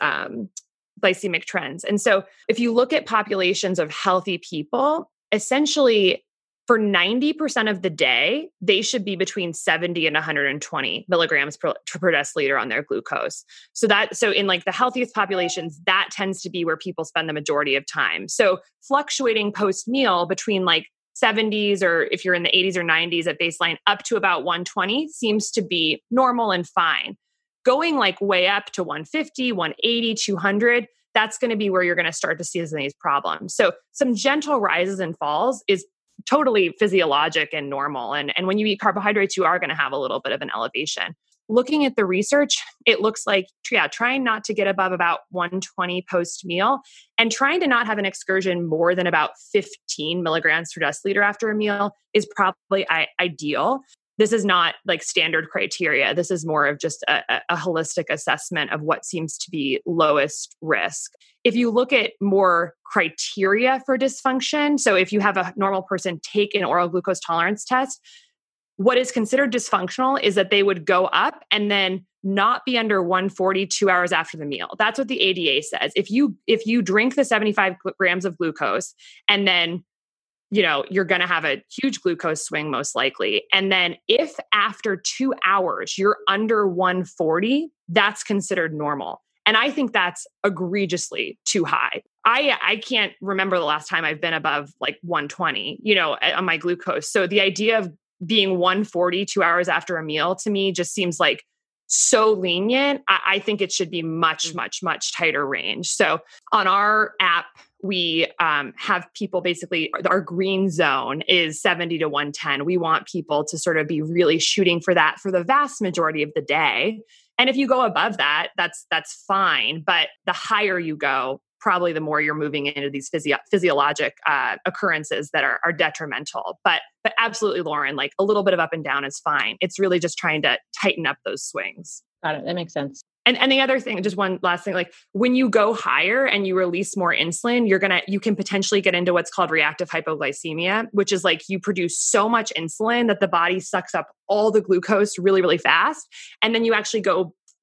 glycemic trends. And so if you look at populations of healthy people, essentially for 90% of the day, they should be between 70 and 120 milligrams per deciliter on their glucose. So in like the healthiest populations, that tends to be where people spend the majority of time. So fluctuating post-meal between like 70s, or if you're in the 80s or 90s at baseline, up to about 120 seems to be normal and fine. Going like way up to 150, 180, 200, that's going to be where you're going to start to see these problems. So some gentle rises and falls is totally physiologic and normal. And when you eat carbohydrates, you are going to have a little bit of an elevation. Looking at the research, it looks like, trying not to get above about 120 post-meal and trying to not have an excursion more than about 15 milligrams per deciliter after a meal is probably ideal. This is not like standard criteria. This is more of just a holistic assessment of what seems to be lowest risk. If you look at more criteria for dysfunction, so if you have a normal person take an oral glucose tolerance test, what is considered dysfunctional is that they would go up and then not be under 140 2 hours after the meal. That's what the ADA says. If you drink the 75 grams of glucose and then you're going to have a huge glucose swing most likely. And then if after 2 hours you're under 140, that's considered normal. And I think that's egregiously too high. I can't remember the last time I've been above like 120, on my glucose. So the idea of being 140 2 hours after a meal to me just seems like so lenient. I think it should be much, much, much tighter range. So on our app, we have people basically, our green zone is 70 to 110. We want people to sort of be really shooting for that for the vast majority of the day. And if you go above that, that's fine. But the higher you go, probably the more you're moving into these physiologic occurrences that are detrimental. But absolutely, Lauren, like a little bit of up and down is fine. It's really just trying to tighten up those swings.
Got it. That makes sense.
And the other thing, just one last thing, like when you go higher and you release more insulin, you can potentially get into what's called reactive hypoglycemia, which is like you produce so much insulin that the body sucks up all the glucose really, really fast. And then you actually go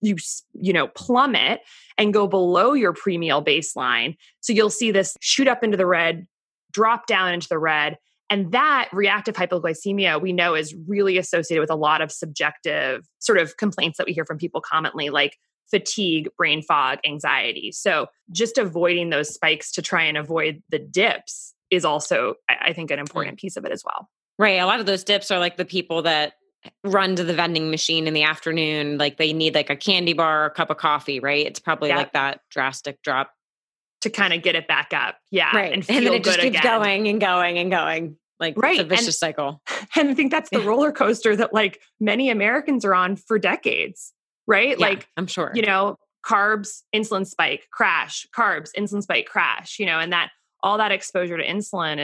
plummet and go below your pre-meal baseline. So you'll see this shoot up into the red, drop down into the red. And that reactive hypoglycemia we know is really associated with a lot of subjective sort of complaints that we hear from people commonly, like fatigue, brain fog, anxiety. So just avoiding those spikes to try and avoid the dips is also, I think, an important piece of it as well.
Right. A lot of those dips are like the people that run to the vending machine in the afternoon, like they need like a candy bar or a cup of coffee, right? It's probably like that drastic drop
to kind of get it back up. Yeah.
Right.
And feel
then it just
good
keeps
again.
going and going and going. Like it's a vicious cycle.
And I think that's the roller coaster that like many Americans are on for decades, right?
Yeah,
like
I'm sure,
carbs, insulin spike, crash, carbs, insulin spike, crash, and that all that exposure to insulin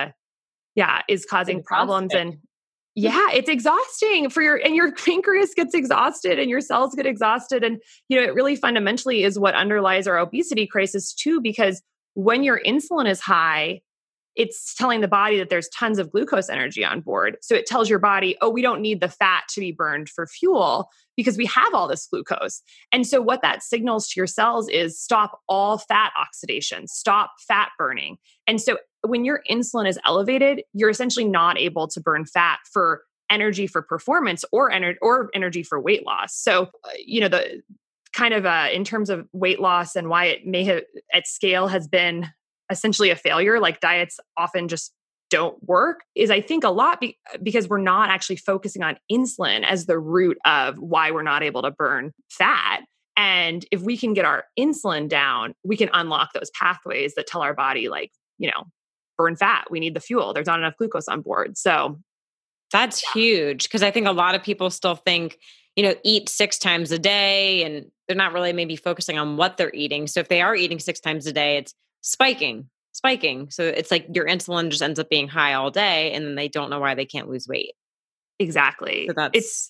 is causing problems. And it's exhausting your pancreas gets exhausted and your cells get exhausted. And, it really fundamentally is what underlies our obesity crisis too, because when your insulin is high, it's telling the body that there's tons of glucose energy on board. So it tells your body, oh, we don't need the fat to be burned for fuel because we have all this glucose. And so what that signals to your cells is stop all fat oxidation, stop fat burning. And so when your insulin is elevated, you're essentially not able to burn fat for energy for performance or energy for weight loss. So, the kind of in terms of weight loss and why it may have at scale has been essentially a failure, like diets often just don't work, is I think a lot because we're not actually focusing on insulin as the root of why we're not able to burn fat. And if we can get our insulin down, we can unlock those pathways that tell our body like, burn fat. We need the fuel. There's not enough glucose on board. So
that's huge. Because I think a lot of people still think, eat 6 times a day and they're not really maybe focusing on what they're eating. So if they are eating 6 times a day, it's spiking. So it's like your insulin just ends up being high all day and then they don't know why they can't lose weight.
Exactly.
So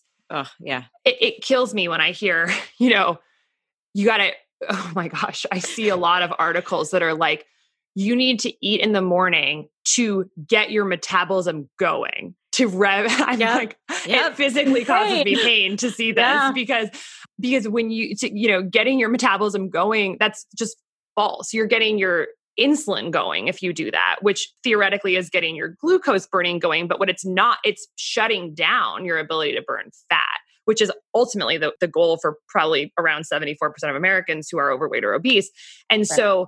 it kills me when I hear, you gotta, oh my gosh, I see a lot of articles that are like, you need to eat in the morning to get your metabolism going to rev. I'm like, it physically causes me pain to see this because when getting your metabolism going, that's just false. You're getting your insulin going if you do that, which theoretically is getting your glucose burning going. But what it's not, it's shutting down your ability to burn fat, which is ultimately the goal for probably around 74% of Americans who are overweight or obese. And so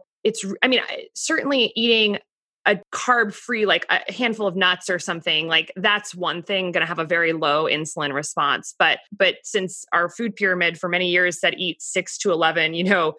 certainly eating a carb-free, like a handful of nuts or something, like that's one thing going to have a very low insulin response. But since our food pyramid for many years said eat 6 to 11,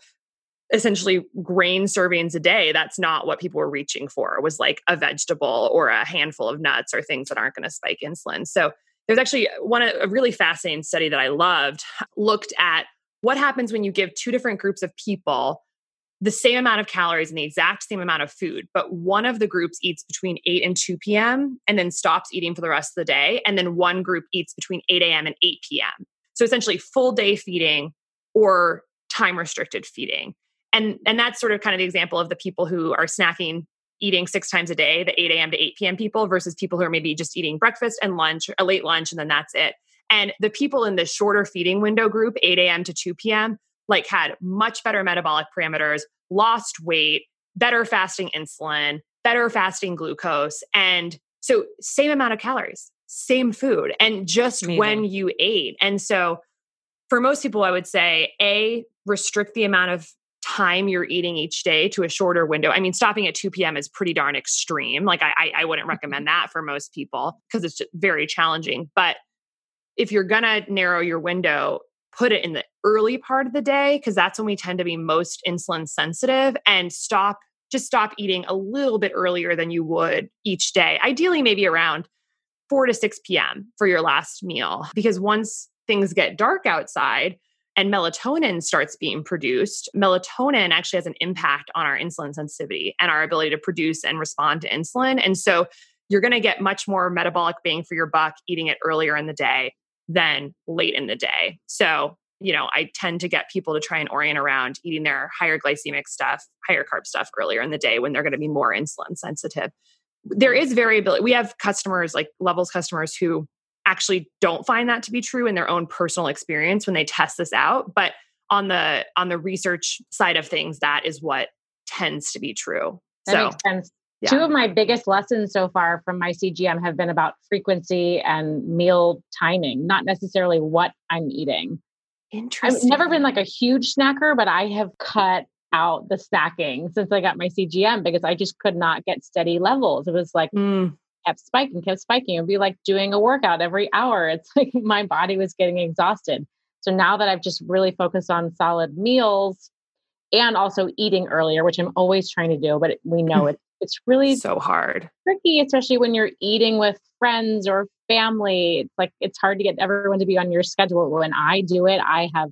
essentially grain servings a day, that's not what people were reaching for. It was like a vegetable or a handful of nuts or things that aren't going to spike insulin. So there's actually a really fascinating study that I loved, looked at what happens when you give 2 different groups of people the same amount of calories and the exact same amount of food, but one of the groups eats between 8 and 2 p.m. and then stops eating for the rest of the day. And then one group eats between 8 a.m. and 8 p.m. So essentially full day feeding or time restricted feeding. And that's sort of kind of the example of the people who are snacking, eating 6 times a day, the 8 a.m. to 8 p.m. people versus people who are maybe just eating breakfast and lunch, a late lunch, and then that's it. And the people in the shorter feeding window group, 8 a.m. to 2 p.m., like had much better metabolic parameters, lost weight, better fasting insulin, better fasting glucose. And so same amount of calories, same food, and just amazing. When you ate. And so for most people, I would say, restrict the amount of time you're eating each day to a shorter window. I mean, stopping at 2 p.m. is pretty darn extreme. Like I wouldn't recommend that for most people because it's just very challenging. But if you're going to narrow your window, put it in the early part of the day, because that's when we tend to be most insulin sensitive, and stop eating a little bit earlier than you would each day. Ideally, maybe around 4 to 6 p.m. for your last meal, because once things get dark outside and melatonin starts being produced, melatonin actually has an impact on our insulin sensitivity and our ability to produce and respond to insulin. And so you're going to get much more metabolic bang for your buck eating it earlier in the day than late in the day. So, I tend to get people to try and orient around eating their higher glycemic stuff, higher carb stuff earlier in the day when they're going to be more insulin sensitive. There is variability. We have customers, like Levels customers, who actually don't find that to be true in their own personal experience when they test this out. But on the research side of things, that is what tends to be true.
That makes sense. Yeah. Two of my biggest lessons so far from my CGM have been about frequency and meal timing, not necessarily what I'm eating.
Interesting.
I've never been like a huge snacker, but I have cut out the snacking since I got my CGM because I just could not get steady levels. It was like kept spiking. It'd be like doing a workout every hour. It's like my body was getting exhausted. So now that I've just really focused on solid meals and also eating earlier, which I'm always trying to do, but we know it's really
so hard,
tricky, especially when you're eating with friends or family. It's like, it's hard to get everyone to be on your schedule. When I do it, I have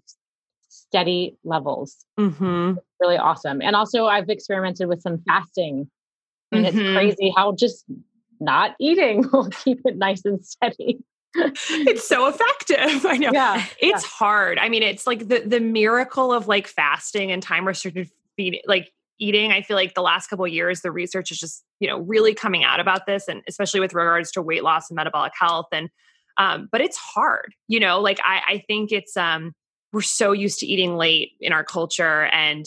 steady levels. It's really awesome. And also I've experimented with some fasting and it's crazy how just not eating will keep it nice and steady.
It's so effective. I know.
Yeah,
it's hard. I mean, it's like the miracle of like fasting and time restricted feeding, like eating. I feel like the last couple of years, the research is just, really coming out about this, and especially with regards to weight loss and metabolic health. And, but it's hard, like, I think it's, we're so used to eating late in our culture, and,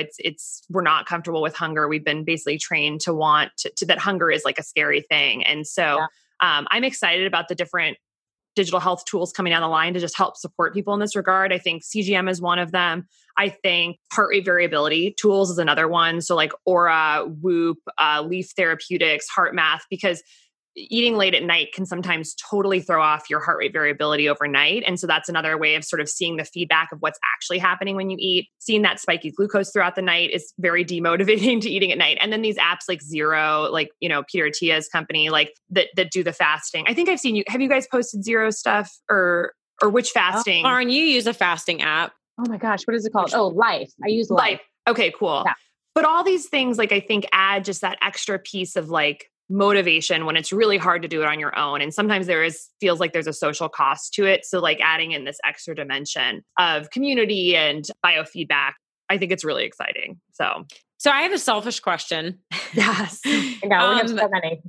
we're not comfortable with hunger. We've been basically trained to want to that hunger is like a scary thing. And so, I'm excited about the different digital health tools coming down the line to just help support people in this regard. I think CGM is one of them. I think heart rate variability tools is another one. So like Aura, Whoop, Leaf Therapeutics, HeartMath, because eating late at night can sometimes totally throw off your heart rate variability overnight. And so that's another way of sort of seeing the feedback of what's actually happening when you eat. Seeing that spiky glucose throughout the night is very demotivating to eating at night. And then these apps like Zero, like, Peter Attia's company, like that do the fasting. I think I've seen have you guys posted Zero stuff or which fasting?
Lauren, you use a fasting app.
Oh my gosh, what is it called? Life. I use Life.
Okay, cool.
Yeah.
But all these things, like, I think add just that extra piece of like motivation when it's really hard to do it on your own. And sometimes feels like there's a social cost to it. So like adding in this extra dimension of community and biofeedback, I think it's really exciting. So
I have a selfish question.
Yes.
We have so many.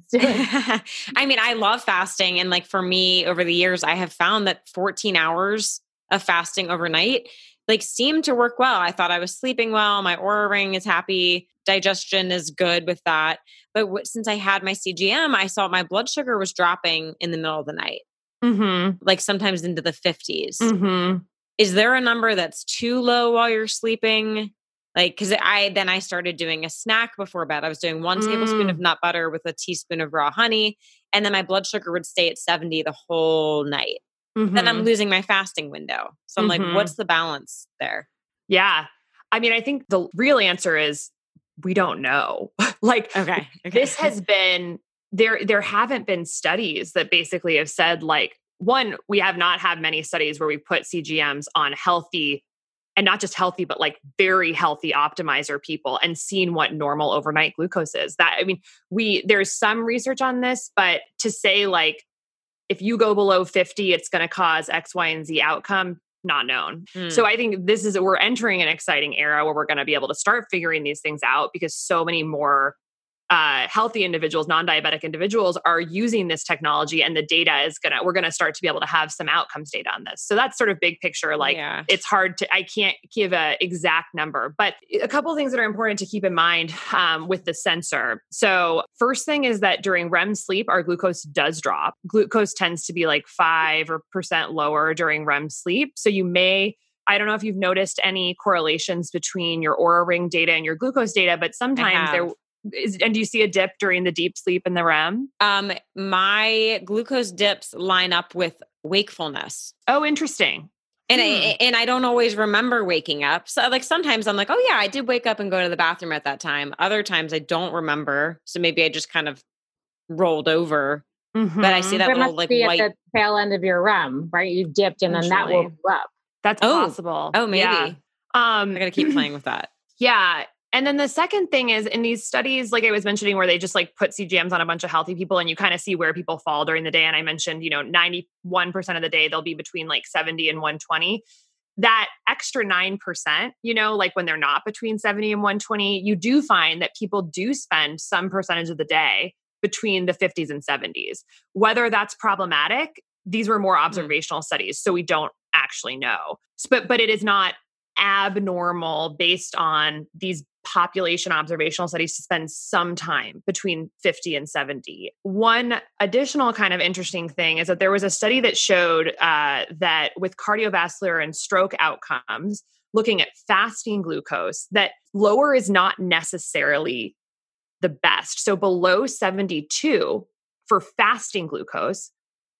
I mean, I love fasting. And like for me over the years, I have found that 14 hours of fasting overnight like seemed to work well. I thought I was sleeping well. My Oura ring is happy. Digestion is good with that. But since I had my CGM, I saw my blood sugar was dropping in the middle of the night, like sometimes into the 50s. Is there a number that's too low while you're sleeping? Like, because I started doing a snack before bed. I was doing 1 tablespoon of nut butter with a teaspoon of raw honey, and then my blood sugar would stay at 70 the whole night. Then I'm losing my fasting window. So I'm like, what's the balance there?
Yeah. I mean, I think the real answer is we don't know. Like, okay. This has been, there haven't been studies that basically have said like, one, we have not had many studies where we put CGMs on healthy, and not just healthy, but like very healthy optimizer people and seen what normal overnight glucose is. That, I mean, there's some research on this, but to say like, if you go below 50, it's going to cause X, Y, and Z outcome, not known. So I think we're entering an exciting era where we're going to be able to start figuring these things out, because so many more healthy individuals, non-diabetic individuals are using this technology, and the data we're going to start to be able to have some outcomes data on this. So that's sort of big picture. Like It's hard I can't give an exact number, but a couple of things that are important to keep in mind with the sensor. So first thing is that during REM sleep, our glucose does drop. Glucose tends to be like 5% lower during REM sleep. So I don't know if you've noticed any correlations between your Oura ring data and your glucose data, but sometimes and do you see a dip during the deep sleep and the REM?
My glucose dips line up with wakefulness.
Oh, interesting.
And I don't always remember waking up. So like sometimes I'm like, oh yeah, I did wake up and go to the bathroom at that time. Other times I don't remember. So maybe I just kind of rolled over. But I see that little like white
at the tail end of your REM, right? You dipped and then that woke you up.
That's possible.
Oh, maybe.
Yeah.
I got to keep playing with that.
Yeah. And then the second thing is in these studies, like I was mentioning, where they just like put CGMs on a bunch of healthy people and you kind of see where people fall during the day. And I mentioned, 91% of the day, they'll be between like 70 and 120. That extra 9%, like when they're not between 70 and 120, you do find that people do spend some percentage of the day between the 50s and 70s. Whether that's problematic, these were more observational studies, so we don't actually know. But it is not abnormal based on these population observational studies to spend some time between 50 and 70. One additional kind of interesting thing is that there was a study that showed that with cardiovascular and stroke outcomes, looking at fasting glucose, that lower is not necessarily the best. So below 72 for fasting glucose,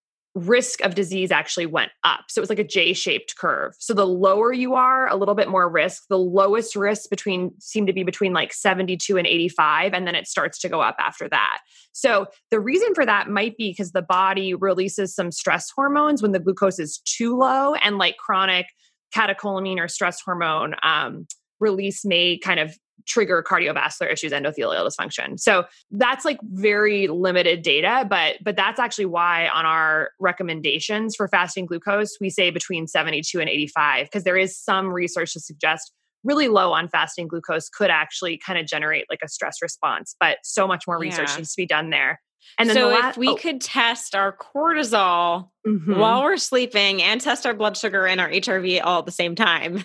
risk of disease actually went up. So it was like a J-shaped curve. So the lower you are, a little bit more risk. The lowest risk seemed to be between like 72 and 85. And then it starts to go up after that. So the reason for that might be because the body releases some stress hormones when the glucose is too low, and like chronic catecholamine or stress hormone release may kind of trigger cardiovascular issues, endothelial dysfunction. So that's like very limited data, but that's actually why on our recommendations for fasting glucose, we say between 72 and 85, because there is some research to suggest really low on fasting glucose could actually kind of generate like a stress response, but so much more research needs to be done there. And then
so if we could test our cortisol while we're sleeping and test our blood sugar and our HRV all at the same time.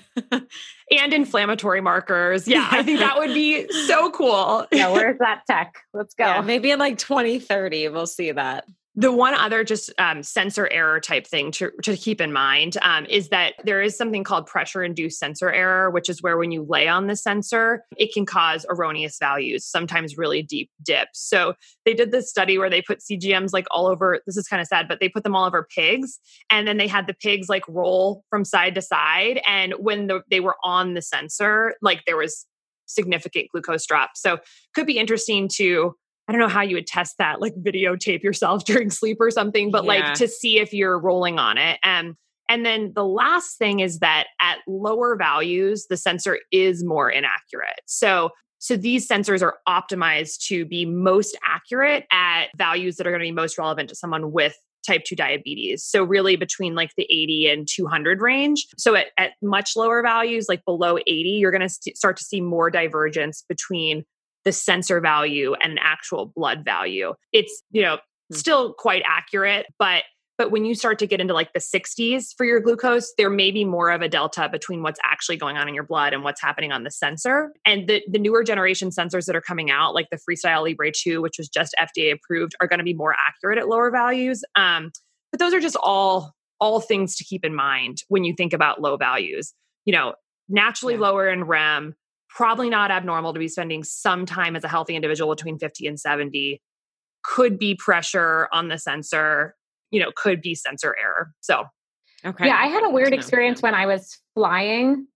And inflammatory markers. Yeah, I think that would be so cool.
Yeah, where's that tech? Let's go.
Yeah, maybe in like 2030, we'll see that.
The one other just sensor error type thing to keep in mind is that there is something called pressure-induced sensor error, which is where when you lay on the sensor, it can cause erroneous values, sometimes really deep dips. So they did this study where they put CGMs like all over, this is kind of sad, but they put them all over pigs. And then they had the pigs like roll from side to side. And when they were on the sensor, like there was significant glucose drop. So could be interesting to, I don't know how you would test that, like videotape yourself during sleep or something, but like to see if you're rolling on it. And then the last thing is that at lower values, the sensor is more inaccurate. So these sensors are optimized to be most accurate at values that are going to be most relevant to someone with type 2 diabetes. So really between like the 80 and 200 range. So at much lower values, like below 80, you're going to start to see more divergence between the sensor value and an actual blood value. It's, still quite accurate, but when you start to get into like the 60s for your glucose, there may be more of a delta between what's actually going on in your blood and what's happening on the sensor. And the newer generation sensors that are coming out, like the FreeStyle Libre 2, which was just FDA approved, are going to be more accurate at lower values. But those are just all things to keep in mind when you think about low values. Naturally lower in REM, probably not abnormal to be spending some time as a healthy individual between 50 and 70. Could be pressure on the sensor, could be sensor error. So,
okay. Yeah, I had a weird experience when I was flying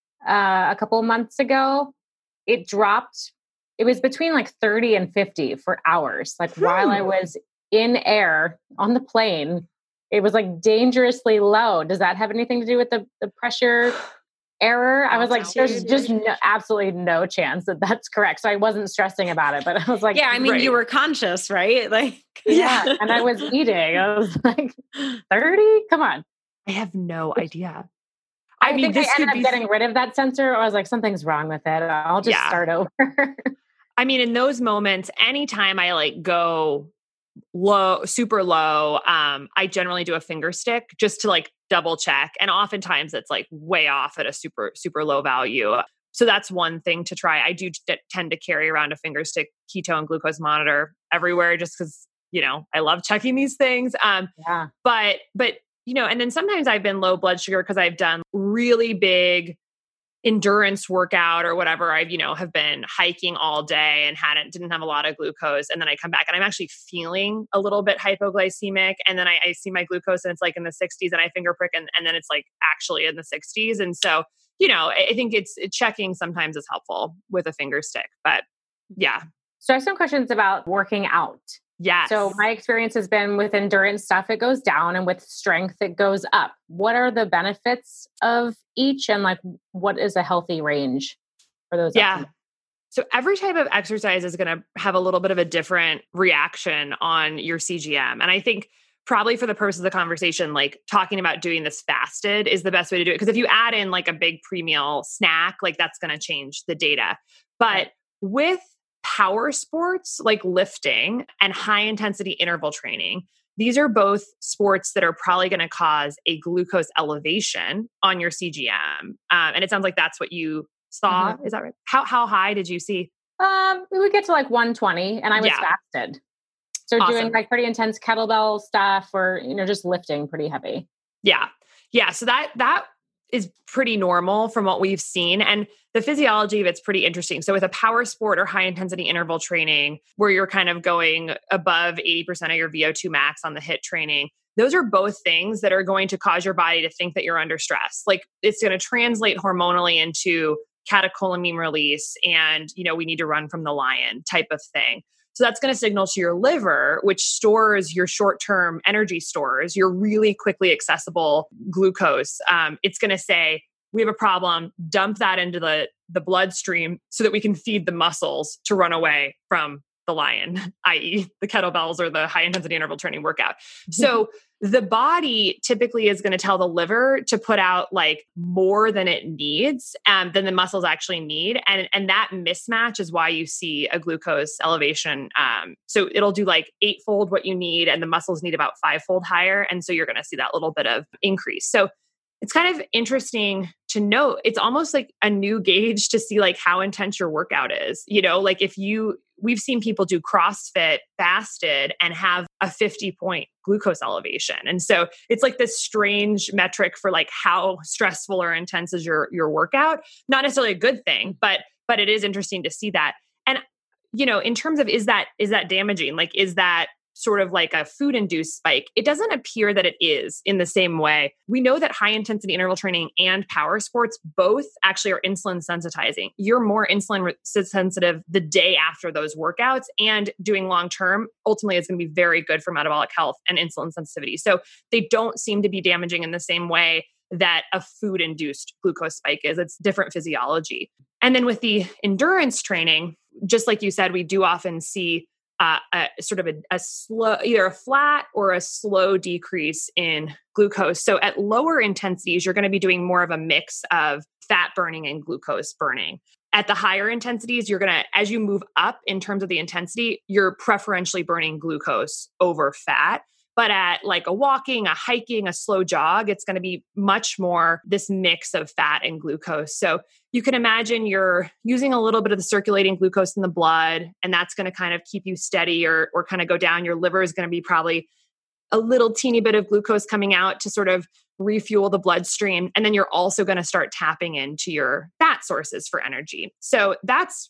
a couple of months ago. It dropped. It was between like 30 and 50 for hours. Like while I was in air on the plane, it was like dangerously low. Does that have anything to do with the pressure error? I was like, there's just absolutely no chance that that's correct. So I wasn't stressing about it, but I was like,
yeah, I mean, you were conscious, right? Like,
yeah. And I was eating. I was like, 30? Come on.
I have no idea.
I think I ended up getting rid of that sensor. I was like, something's wrong with it. I'll just start over.
I mean, in those moments, anytime I like go low, super low, I generally do a finger stick just to like double check. And oftentimes it's like way off at a super, super low value. So that's one thing to try. I do tend to carry around a finger stick ketone glucose monitor everywhere just because, I love checking these things. But, and then sometimes I've been low blood sugar because I've done really big endurance workout or whatever. I've, have been hiking all day and didn't have a lot of glucose. And then I come back and I'm actually feeling a little bit hypoglycemic. And then I see my glucose and it's like in the 60s and I finger prick and then it's like actually in the 60s. And so, I think checking sometimes is helpful with a finger stick, but yeah.
So I have some questions about working out.
Yes.
So my experience has been with endurance stuff, it goes down, and with strength, it goes up. What are the benefits of each, and like what is a healthy range for those?
Yeah. So every type of exercise is going to have a little bit of a different reaction on your CGM. And I think probably for the purpose of the conversation, like talking about doing this fasted is the best way to do it. Because if you add in like a big pre-meal snack, like that's going to change the data. But with power sports like lifting and high intensity interval training, these are both sports that are probably going to cause a glucose elevation on your CGM. And it sounds like that's what you saw. Mm-hmm. Is that right? How high did you see?
We would get to like 120 and I was fasted. So awesome. Doing like pretty intense kettlebell stuff or, just lifting pretty heavy.
Yeah. Yeah. So that is pretty normal from what we've seen. And the physiology of it's pretty interesting. So with a power sport or high intensity interval training, where you're kind of going above 80% of your VO2 max on the HIIT training, those are both things that are going to cause your body to think that you're under stress. Like it's going to translate hormonally into catecholamine release and, we need to run from the lion type of thing. So that's going to signal to your liver, which stores your short-term energy stores, your really quickly accessible glucose. It's going to say, we have a problem, dump that into the bloodstream so that we can feed the muscles to run away from the lion, i.e. the kettlebells or the high intensity interval training workout. So the body typically is going to tell the liver to put out like more than it needs, than the muscles actually need. And that mismatch is why you see a glucose elevation. So it'll do like 8-fold what you need and the muscles need about 5-fold higher. And so you're going to see that little bit of increase. So it's kind of interesting to note. It's almost like a new gauge to see like how intense your workout is. Like we've seen people do CrossFit fasted and have a 50-point glucose elevation. And so it's like this strange metric for like how stressful or intense is your workout. Not necessarily a good thing, but it is interesting to see that. And, in terms of, is that damaging? Like, is that sort of like a food-induced spike? It doesn't appear that it is in the same way. We know that high-intensity interval training and power sports both actually are insulin sensitizing. You're more insulin sensitive the day after those workouts, and doing long-term ultimately is going to be very good for metabolic health and insulin sensitivity. So they don't seem to be damaging in the same way that a food-induced glucose spike is. It's different physiology. And then with the endurance training, just like you said, we do often see a sort of a slow, either a flat or a slow decrease in glucose. So at lower intensities, you're going to be doing more of a mix of fat burning and glucose burning. At the higher intensities, you're going to, as you move up in terms of the intensity, you're preferentially burning glucose over fat. But at like a walking, a hiking, a slow jog, it's going to be much more this mix of fat and glucose. So you can imagine you're using a little bit of the circulating glucose in the blood, and that's going to kind of keep you steady or kind of go down. Your liver is going to be probably a little teeny bit of glucose coming out to sort of refuel the bloodstream. And then you're also going to start tapping into your fat sources for energy. So that's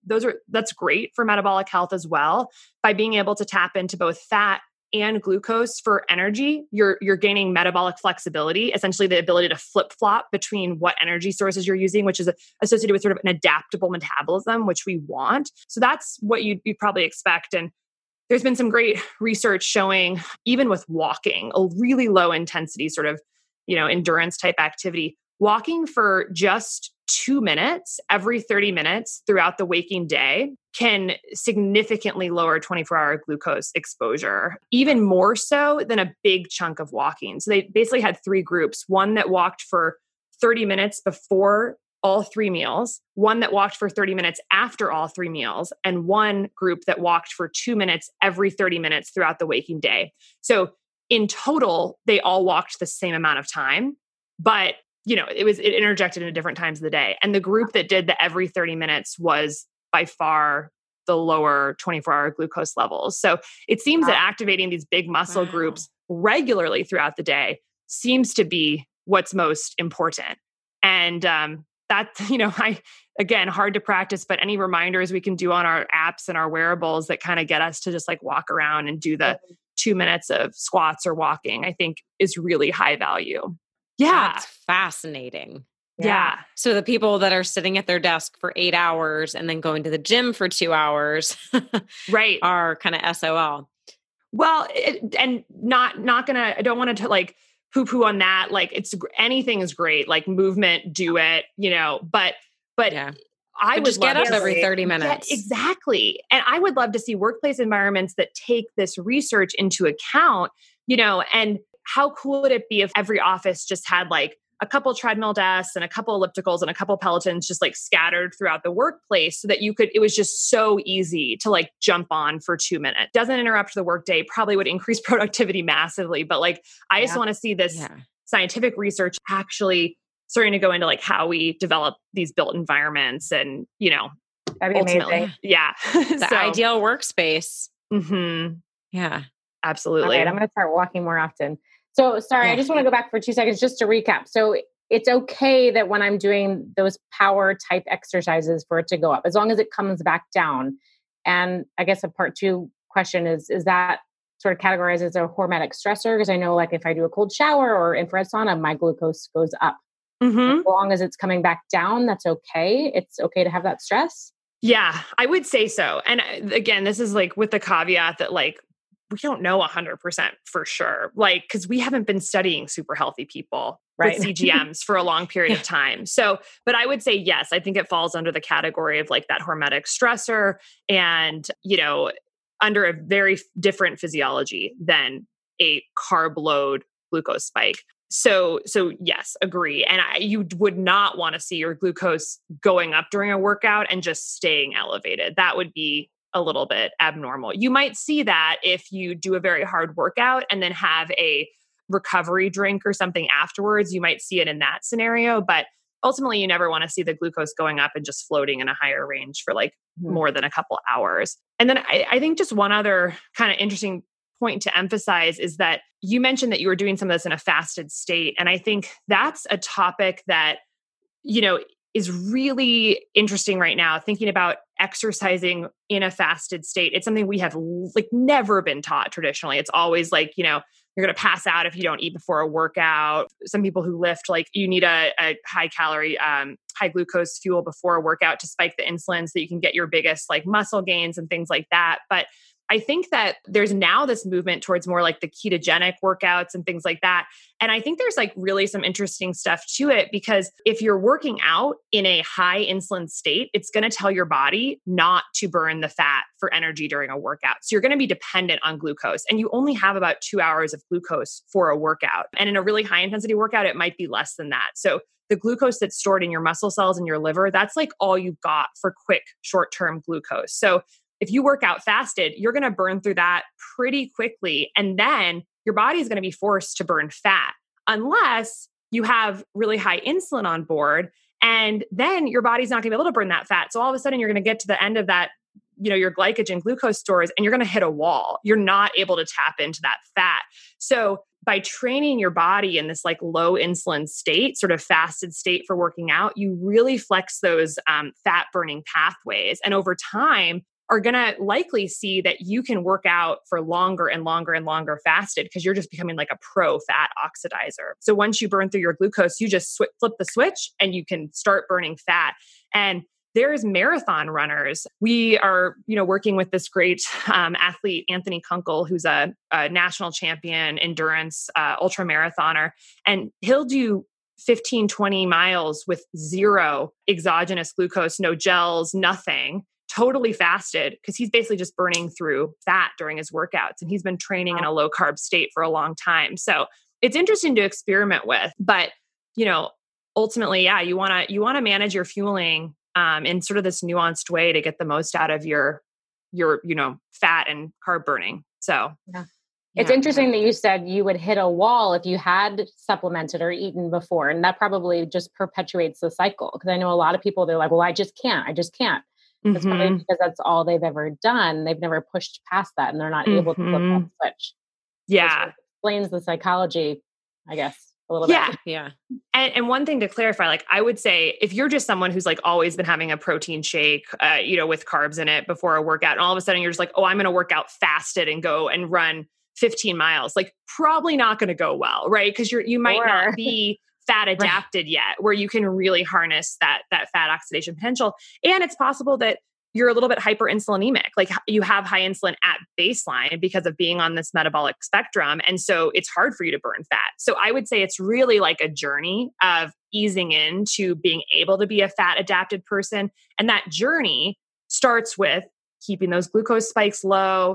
great for metabolic health as well. By being able to tap into both fat and glucose for energy, you're gaining metabolic flexibility, essentially the ability to flip-flop between what energy sources you're using, which is associated with sort of an adaptable metabolism, which we want. So that's what you'd probably expect. And there's been some great research showing, even with walking, a really low intensity sort of, endurance type activity, walking for just 2 minutes every 30 minutes throughout the waking day can significantly lower 24-hour glucose exposure, even more so than a big chunk of walking. So they basically had 3 groups, one that walked for 30 minutes before all 3 meals, one that walked for 30 minutes after all 3 meals, and one group that walked for 2 minutes every 30 minutes throughout the waking day. So in total, they all walked the same amount of time, but it interjected in different times of the day. And the group that did the every 30 minutes was by far the lower 24-hour glucose levels. So it seems that activating these big muscle groups regularly throughout the day seems to be what's most important. And again, hard to practice, but any reminders we can do on our apps and our wearables that kind of get us to just like walk around and do the 2 minutes of squats or walking, I think is really high value. Yeah.
That's fascinating.
Yeah.
So the people that are sitting at their desk for 8 hours and then going to the gym for 2 hours
right,
are kind of SOL.
Well, and I don't want to like poo-poo on that. Like anything is great, like movement, do it, but
yeah.
I would
just get up every 30 minutes.
Yeah, exactly. And I would love to see workplace environments that take this research into account, and how cool would it be if every office just had like a couple treadmill desks and a couple ellipticals and a couple Pelotons just like scattered throughout the workplace so that it was just so easy to like jump on for 2 minutes. Doesn't interrupt the workday, probably would increase productivity massively. But like, I just want to see this scientific research actually starting to go into like how we develop these built environments and,
that'd be amazing.
Yeah.
The ideal workspace.
Mm-hmm.
Yeah,
absolutely.
All right, I'm going to start walking more often. So sorry, I just want to go back for 2 seconds just to recap. So it's okay that when I'm doing those power type exercises for it to go up, as long as it comes back down. And I guess a part 2 question is that sort of categorized as a hormetic stressor? Because I know like if I do a cold shower or infrared sauna, my glucose goes up.
Mm-hmm.
As long as it's coming back down, that's okay. It's okay to have that stress.
Yeah, I would say so. And again, this is like with the caveat that like, we don't know 100% for sure. Like, cause we haven't been studying super healthy people with CGMs for a long period of time. So, but I would say, yes, I think it falls under the category of like that hormetic stressor and, under a very different physiology than a carb load glucose spike. So yes, agree. And you would not want to see your glucose going up during a workout and just staying elevated. That would be a little bit abnormal. You might see that if you do a very hard workout and then have a recovery drink or something afterwards. You might see it in that scenario, but ultimately you never want to see the glucose going up and just floating in a higher range for like more than a couple hours. And then I think just one other kind of interesting point to emphasize is that you mentioned that you were doing some of this in a fasted state. And I think that's a topic that, is really interesting right now, thinking about exercising in a fasted state. It's something we have like never been taught traditionally. It's always like, you're going to pass out if you don't eat before a workout. Some people who lift, like you need a high calorie, high glucose fuel before a workout to spike the insulin so that you can get your biggest like muscle gains and things like that. But I think that there's now this movement towards more like the ketogenic workouts and things like that. And I think there's like really some interesting stuff to it because if you're working out in a high insulin state, it's going to tell your body not to burn the fat for energy during a workout. So you're going to be dependent on glucose and you only have about 2 hours of glucose for a workout. And in a really high intensity workout, it might be less than that. So the glucose that's stored in your muscle cells and your liver, that's like all you've got for quick short-term glucose. So if you work out fasted, you're going to burn through that pretty quickly. And then your body is going to be forced to burn fat unless you have really high insulin on board. And then your body's not going to be able to burn that fat. So all of a sudden you're going to get to the end of that, your glycogen glucose stores, and you're going to hit a wall. You're not able to tap into that fat. So by training your body in this like low insulin state, sort of fasted state for working out, you really flex those fat burning pathways. And over time, are going to likely see that you can work out for longer and longer and longer fasted because you're just becoming like a pro fat oxidizer. So once you burn through your glucose, you just flip the switch and you can start burning fat. And there's marathon runners. We are, working with this great athlete, Anthony Kunkel, who's a national champion endurance ultra marathoner. And he'll do 15, 20 miles with zero exogenous glucose, no gels, nothing. Totally fasted because he's basically just burning through fat during his workouts. And he's been training in a low carb state for a long time. So it's interesting to experiment with, but ultimately, yeah, you want to manage your fueling in sort of this nuanced way to get the most out of your fat and carb burning. So
yeah. It's interesting that you said you would hit a wall if you had supplemented or eaten before. And that probably just perpetuates the cycle. Because I know a lot of people, they're like, well, I just can't. That's probably because that's all they've ever done. They've never pushed past that and they're not able to flip that switch.
Yeah.
Which explains the psychology, I guess, a little bit.
Yeah.
And one thing to clarify, like I would say, if you're just someone who's like always been having a protein shake, with carbs in it before a workout, and all of a sudden you're just like, oh, I'm going to work out fasted and go and run 15 miles, like probably not going to go well, right? Because you might not be fat adapted yet, where you can really harness that fat oxidation potential. And it's possible that you're a little bit hyperinsulinemic, like you have high insulin at baseline because of being on this metabolic spectrum. And so it's hard for you to burn fat. So I would say it's really like a journey of easing into being able to be a fat adapted person. And that journey starts with keeping those glucose spikes low,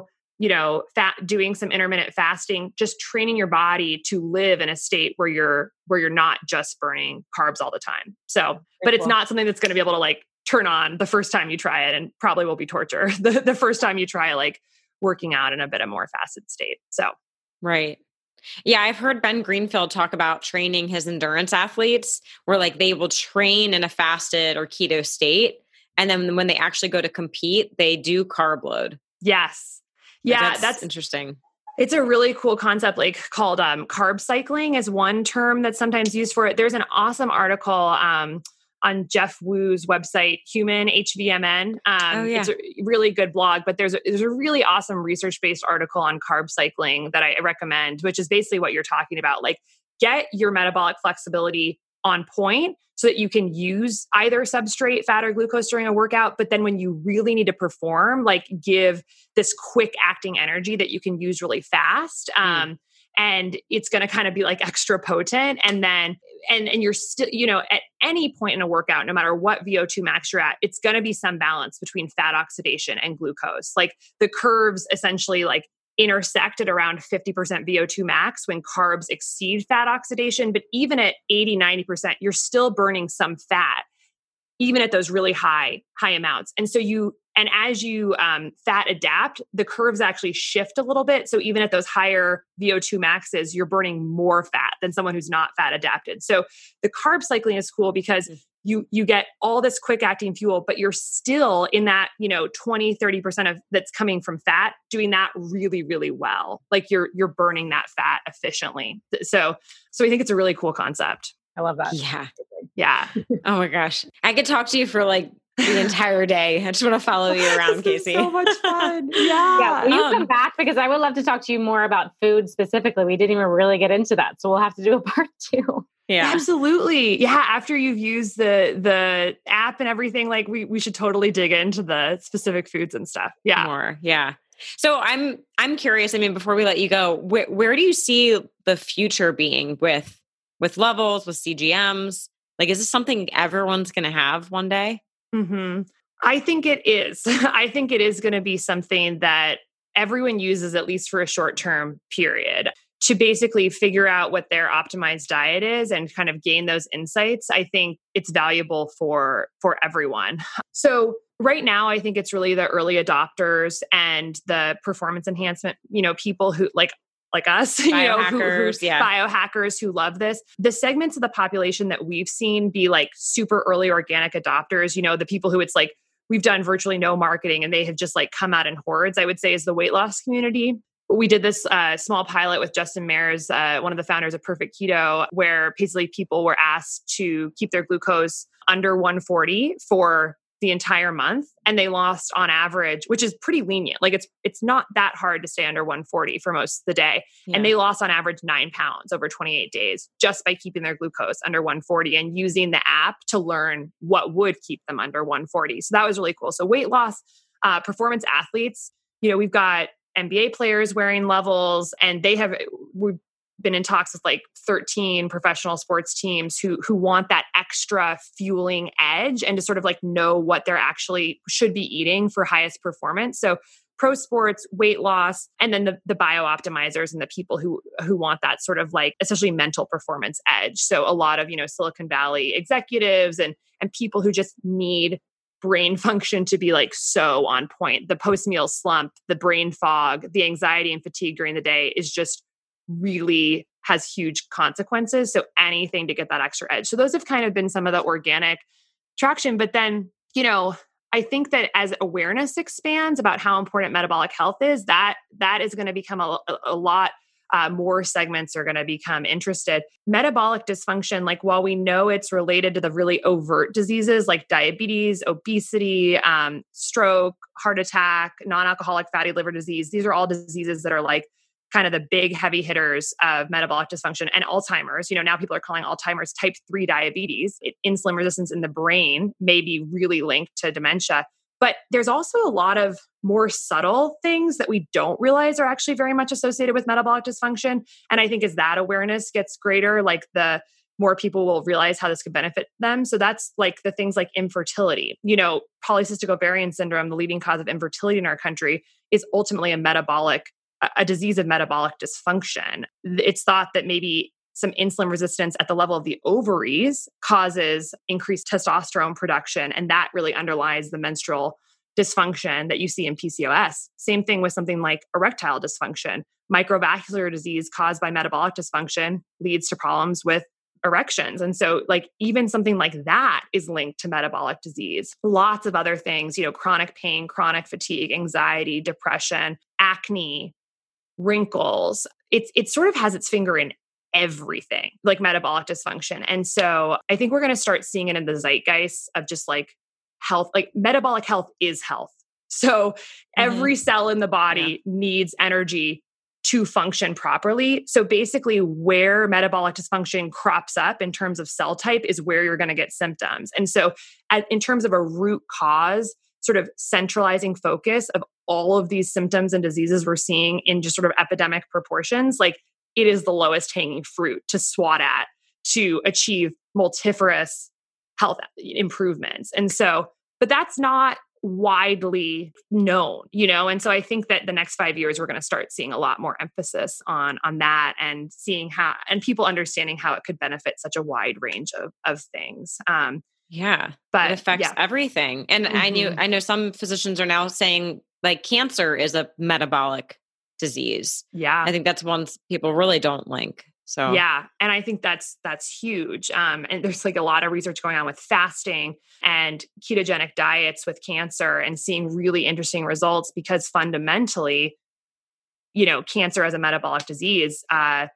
doing some intermittent fasting, just training your body to live in a state where you're not just burning carbs all the time. So, but it's not something that's going to be able to like turn on the first time you try it, and probably will be torture the first time you try like working out in a bit of more fasted state. So,
right. Yeah. I've heard Ben Greenfield talk about training his endurance athletes where like they will train in a fasted or keto state. And then when they actually go to compete, they do carb load.
Yes. Yeah.
That's interesting.
It's a really cool concept, like called carb cycling is one term that's sometimes used for it. There's an awesome article on Jeff Wu's website, Human HVMN. It's a really good blog, but there's a really awesome research-based article on carb cycling that I recommend, which is basically what you're talking about. Like, get your metabolic flexibility on point so that you can use either substrate, fat, or glucose during a workout. But then when you really need to perform, like give this quick acting energy that you can use really fast. And it's going to kind of be like extra potent. And then, and you're still, at any point in a workout, no matter what VO2 max you're at, it's going to be some balance between fat oxidation and glucose. Like the curves essentially like intersect at around 50% VO2 max when carbs exceed fat oxidation. But even at 80, 90%, you're still burning some fat, even at those really high amounts. And so as you fat adapt, the curves actually shift a little bit. So even at those higher VO2 maxes, you're burning more fat than someone who's not fat adapted. So the carb cycling is cool because you get all this quick acting fuel, but you're still in that, 20, 30% of that's coming from fat, doing that really, really well. Like you're burning that fat efficiently. So I think it's a really cool concept.
I love that.
Yeah.
Yeah.
Oh my gosh. I could talk to you for like the entire day. I just want to follow you around, Casey.
So much fun. Yeah.
Will you come back? Because I would love to talk to you more about food specifically. We didn't even really get into that. So we'll have to do a part 2.
Yeah,
absolutely. Yeah. After you've used the app and everything, like we should totally dig into the specific foods and stuff. Yeah.
More. Yeah. So I'm curious. I mean, before we let you go, where do you see the future being with levels, with CGMs? Like, is this something everyone's going to have one day?
Mm-hmm. I think it is. I think it is going to be something that everyone uses at least for a short-term period to basically figure out what their optimized diet is and kind of gain those insights. I think it's valuable for everyone. So right now, I think it's really the early adopters and the performance enhancement, people who like us,
biohackers,
biohackers who love this. The segments of the population that we've seen be like super early organic adopters, the people who it's like, we've done virtually no marketing and they have just like come out in hordes, I would say is the weight loss community. We did this small pilot with Justin Mares, one of the founders of Perfect Keto, where basically people were asked to keep their glucose under 140 for the entire month. And they lost on average, which is pretty lenient. Like it's not that hard to stay under 140 for most of the day. Yeah. And they lost on average 9 pounds over 28 days just by keeping their glucose under 140 and using the app to learn what would keep them under 140. So that was really cool. So weight loss, performance athletes, we've got NBA players wearing levels, and we've been in talks with like 13 professional sports teams who want that extra fueling edge and to sort of like know what they're actually should be eating for highest performance. So pro sports, weight loss, and then the bio optimizers and the people who want that sort of like essentially mental performance edge. So a lot of, Silicon Valley executives and people who just need brain function to be like so on point. The post-meal slump, the brain fog, the anxiety and fatigue during the day is just really has huge consequences. So anything to get that extra edge. So those have kind of been some of the organic traction. But then, I think that as awareness expands about how important metabolic health is, that is going to become a lot more segments are going to become interested. Metabolic dysfunction, like while we know it's related to the really overt diseases like diabetes, obesity, stroke, heart attack, non-alcoholic fatty liver disease, these are all diseases that are like kind of the big heavy hitters of metabolic dysfunction. And Alzheimer's, now people are calling Alzheimer's type 3 diabetes. Insulin resistance in the brain may be really linked to dementia. But there's also a lot of more subtle things that we don't realize are actually very much associated with metabolic dysfunction. And I think as that awareness gets greater, like the more people will realize how this could benefit them. So that's like the things like infertility. Polycystic ovarian syndrome, the leading cause of infertility in our country, is ultimately a disease of metabolic dysfunction. It's thought that maybe some insulin resistance at the level of the ovaries causes increased testosterone production, and that really underlies the menstrual dysfunction that you see in PCOS. Same thing with something like erectile dysfunction. Microvascular disease caused by metabolic dysfunction leads to problems with erections. And so like even something like that is linked to metabolic disease. Lots of other things, chronic pain, chronic fatigue, anxiety, depression, acne, wrinkles. It sort of has its finger in everything, like metabolic dysfunction. And so I think we're going to start seeing it in the zeitgeist of just like health, like metabolic health is health. So every cell in the body needs energy to function properly. So basically where metabolic dysfunction crops up in terms of cell type is where you're going to get symptoms. And so in terms of a root cause, sort of centralizing focus of all of these symptoms and diseases we're seeing in just sort of epidemic proportions, like it is the lowest hanging fruit to swat at to achieve multifarious health improvements. And so, but that's not widely known, and so I think that the next 5 years we're going to start seeing a lot more emphasis on that and seeing how, and people understanding how it could benefit such a wide range of things.
But it affects everything. And I know some physicians are now saying like cancer is a metabolic disease. I think that's one people really don't link. So
and I think that's huge. And there's like a lot of research going on with fasting and ketogenic diets with cancer and seeing really interesting results because fundamentally, cancer as a metabolic disease,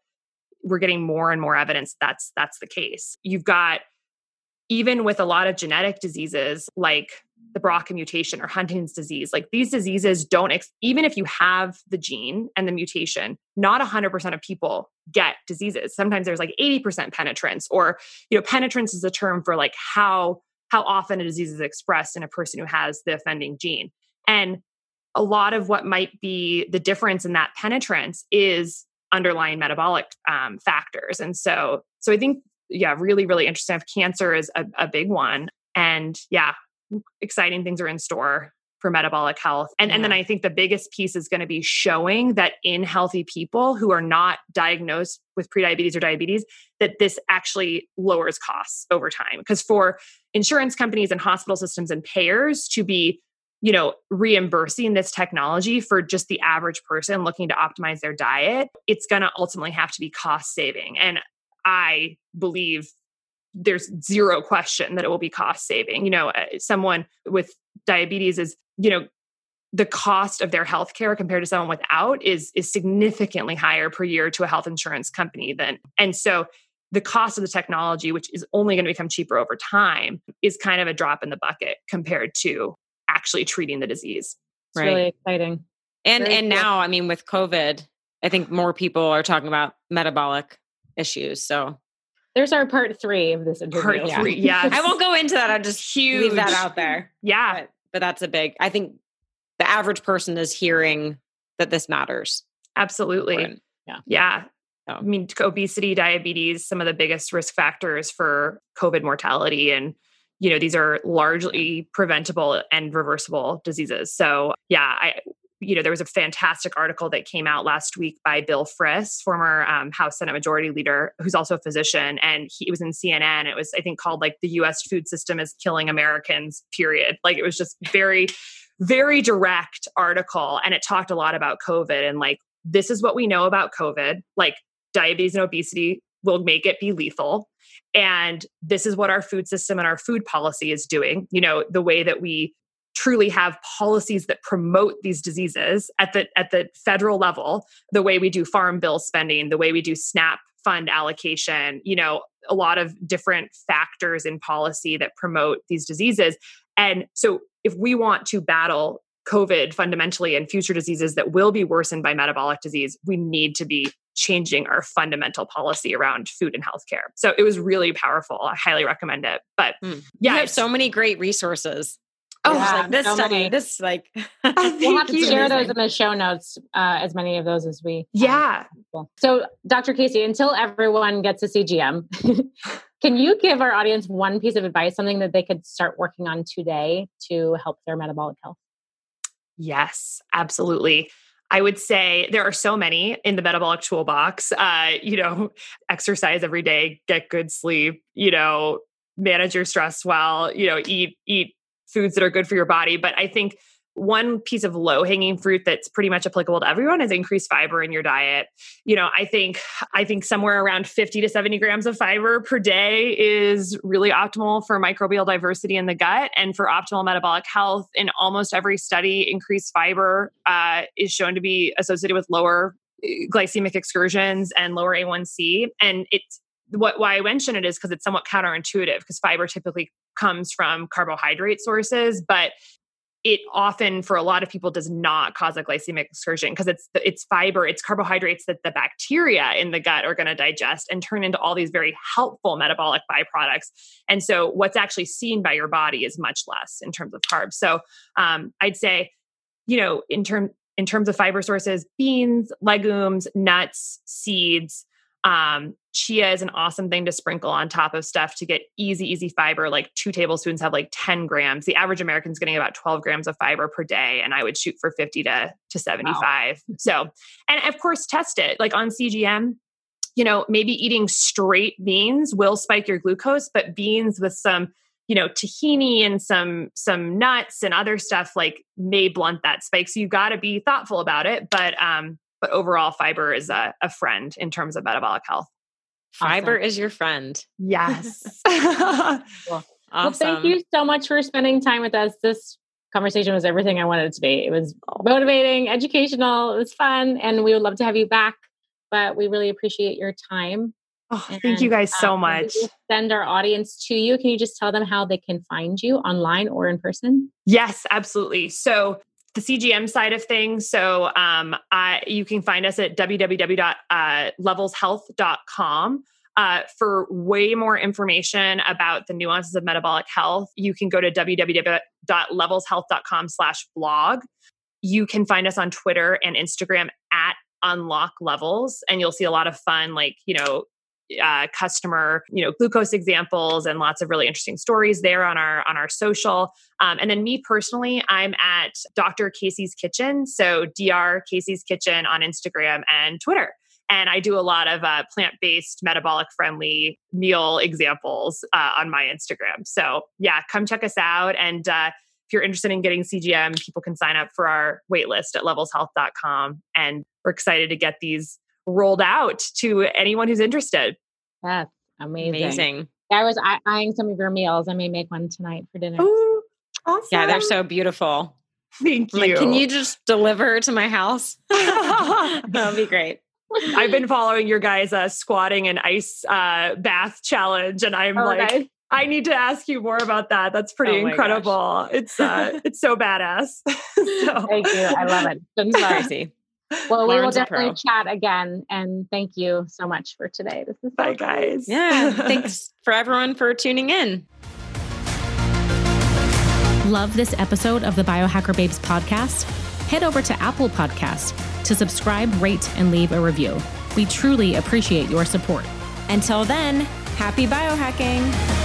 we're getting more and more evidence that's the case. You've got, even with a lot of genetic diseases like the BRCA mutation or Huntington's disease, like these diseases don't, even if you have the gene and the mutation, not 100% of people get diseases. Sometimes there's like 80% penetrance, or, penetrance is a term for like how often a disease is expressed in a person who has the offending gene. And a lot of what might be the difference in that penetrance is underlying metabolic factors. And so I think, really, really interesting. Cancer is a big one. And exciting things are in store for metabolic health. And then I think the biggest piece is going to be showing that in healthy people who are not diagnosed with prediabetes or diabetes, that this actually lowers costs over time. Because for insurance companies and hospital systems and payers to be, reimbursing this technology for just the average person looking to optimize their diet, it's going to ultimately have to be cost saving. And I believe there's zero question that it will be cost saving. Someone with diabetes is, the cost of their healthcare compared to someone without is significantly higher per year to a health insurance company and so the cost of the technology, which is only going to become cheaper over time, is kind of a drop in the bucket compared to actually treating the disease.
It's really exciting.
And now, I mean, with COVID, I think more people are talking about metabolic issues. So
there's our part 3 of this interview.
Part 3, yes.
I won't go into that. I'll just leave that out there. But that's a big, I think the average person is hearing that this matters.
Absolutely. Yeah. I mean, obesity, diabetes, some of the biggest risk factors for COVID mortality. And, these are largely preventable and reversible diseases. So there was a fantastic article that came out last week by Bill Frist, former House Senate Majority Leader, who's also a physician. And it was in CNN. It was, I think, called like the U.S. food system is killing Americans, period. Like it was just very, very direct article. And it talked a lot about COVID and like, this is what we know about COVID. Like diabetes and obesity will make it be lethal. And this is what our food system and our food policy is doing. The way that we truly have policies that promote these diseases at the federal level, the way we do farm bill spending, the way we do SNAP fund allocation, a lot of different factors in policy that promote these diseases. And so if we want to battle COVID fundamentally and future diseases that will be worsened by metabolic disease, we need to be changing our fundamental policy around food and healthcare. So it was really powerful. I highly recommend it. But
you have so many great resources. like this study, this like.
We'll have to share those in the show notes, as many of those as we.
Yeah.
So, Dr. Casey, until everyone gets a CGM, can you give our audience one piece of advice, something that they could start working on today to help their metabolic health?
Yes, absolutely. I would say there are so many in the metabolic toolbox. Exercise every day, get good sleep, manage your stress well, eat foods that are good for your body. But I think one piece of low hanging fruit that's pretty much applicable to everyone is increase fiber in your diet. I think somewhere around 50 to 70 grams of fiber per day is really optimal for microbial diversity in the gut and for optimal metabolic health. In almost every study, increased fiber is shown to be associated with lower glycemic excursions and lower A1C. And why I mention it is because it's somewhat counterintuitive, because fiber typically comes from carbohydrate sources, but it often, for a lot of people, does not cause a glycemic excursion because it's fiber, it's carbohydrates that the bacteria in the gut are going to digest and turn into all these very helpful metabolic byproducts. And so what's actually seen by your body is much less in terms of carbs. So I'd say, in terms of fiber sources, beans, legumes, nuts, seeds, chia is an awesome thing to sprinkle on top of stuff to get easy fiber. Like 2 tablespoons have like 10 grams. The average American's getting about 12 grams of fiber per day. And I would shoot for 50 to 75. Wow. So, and of course, test it. Like on CGM, maybe eating straight beans will spike your glucose, but beans with some, tahini and some nuts and other stuff like may blunt that spike. So you've got to be thoughtful about it. But overall, fiber is a friend in terms of metabolic health.
Fiber is your friend.
Yes.
Cool. Awesome. Well, thank you so much for spending time with us. This conversation was everything I wanted it to be. It was motivating, educational, it was fun, and we would love to have you back, but we really appreciate your time.
Thank you guys so much.
Send our audience to you. Can you just tell them how they can find you online or in person?
Yes, absolutely. So the CGM side of things. So you can find us at www.levelshealth.com. For way more information about the nuances of metabolic health, you can go to www.levelshealth.com/blog. You can find us on Twitter and Instagram at Unlock Levels, and you'll see a lot of fun, customer, glucose examples and lots of really interesting stories there on our social. And then me personally, I'm at Dr. Casey's Kitchen. So Dr. Casey's Kitchen on Instagram and Twitter. And I do a lot of plant-based, metabolic-friendly meal examples on my Instagram. So yeah, come check us out. And if you're interested in getting CGM, people can sign up for our waitlist at levelshealth.com. And we're excited to get these rolled out to anyone who's interested.
That's amazing. I was eyeing some of your meals. I may make one tonight for dinner.
Ooh, awesome.
Yeah, they're so beautiful.
Thank you.
Can you just deliver to my house? That'll be great.
I've been following your guys' squatting and ice bath challenge, and I'm nice. I need to ask you more about that. That's pretty incredible. Gosh. It's so badass.
Thank you. I love it. It's crazy. Well, we will definitely chat again. And thank you so much for today. This is
bye, guys.
Yeah. Thanks for everyone for tuning in.
Love this episode of the Biohacker Babes podcast? Head over to Apple Podcasts to subscribe, rate, and leave a review. We truly appreciate your support.
Until then, happy biohacking.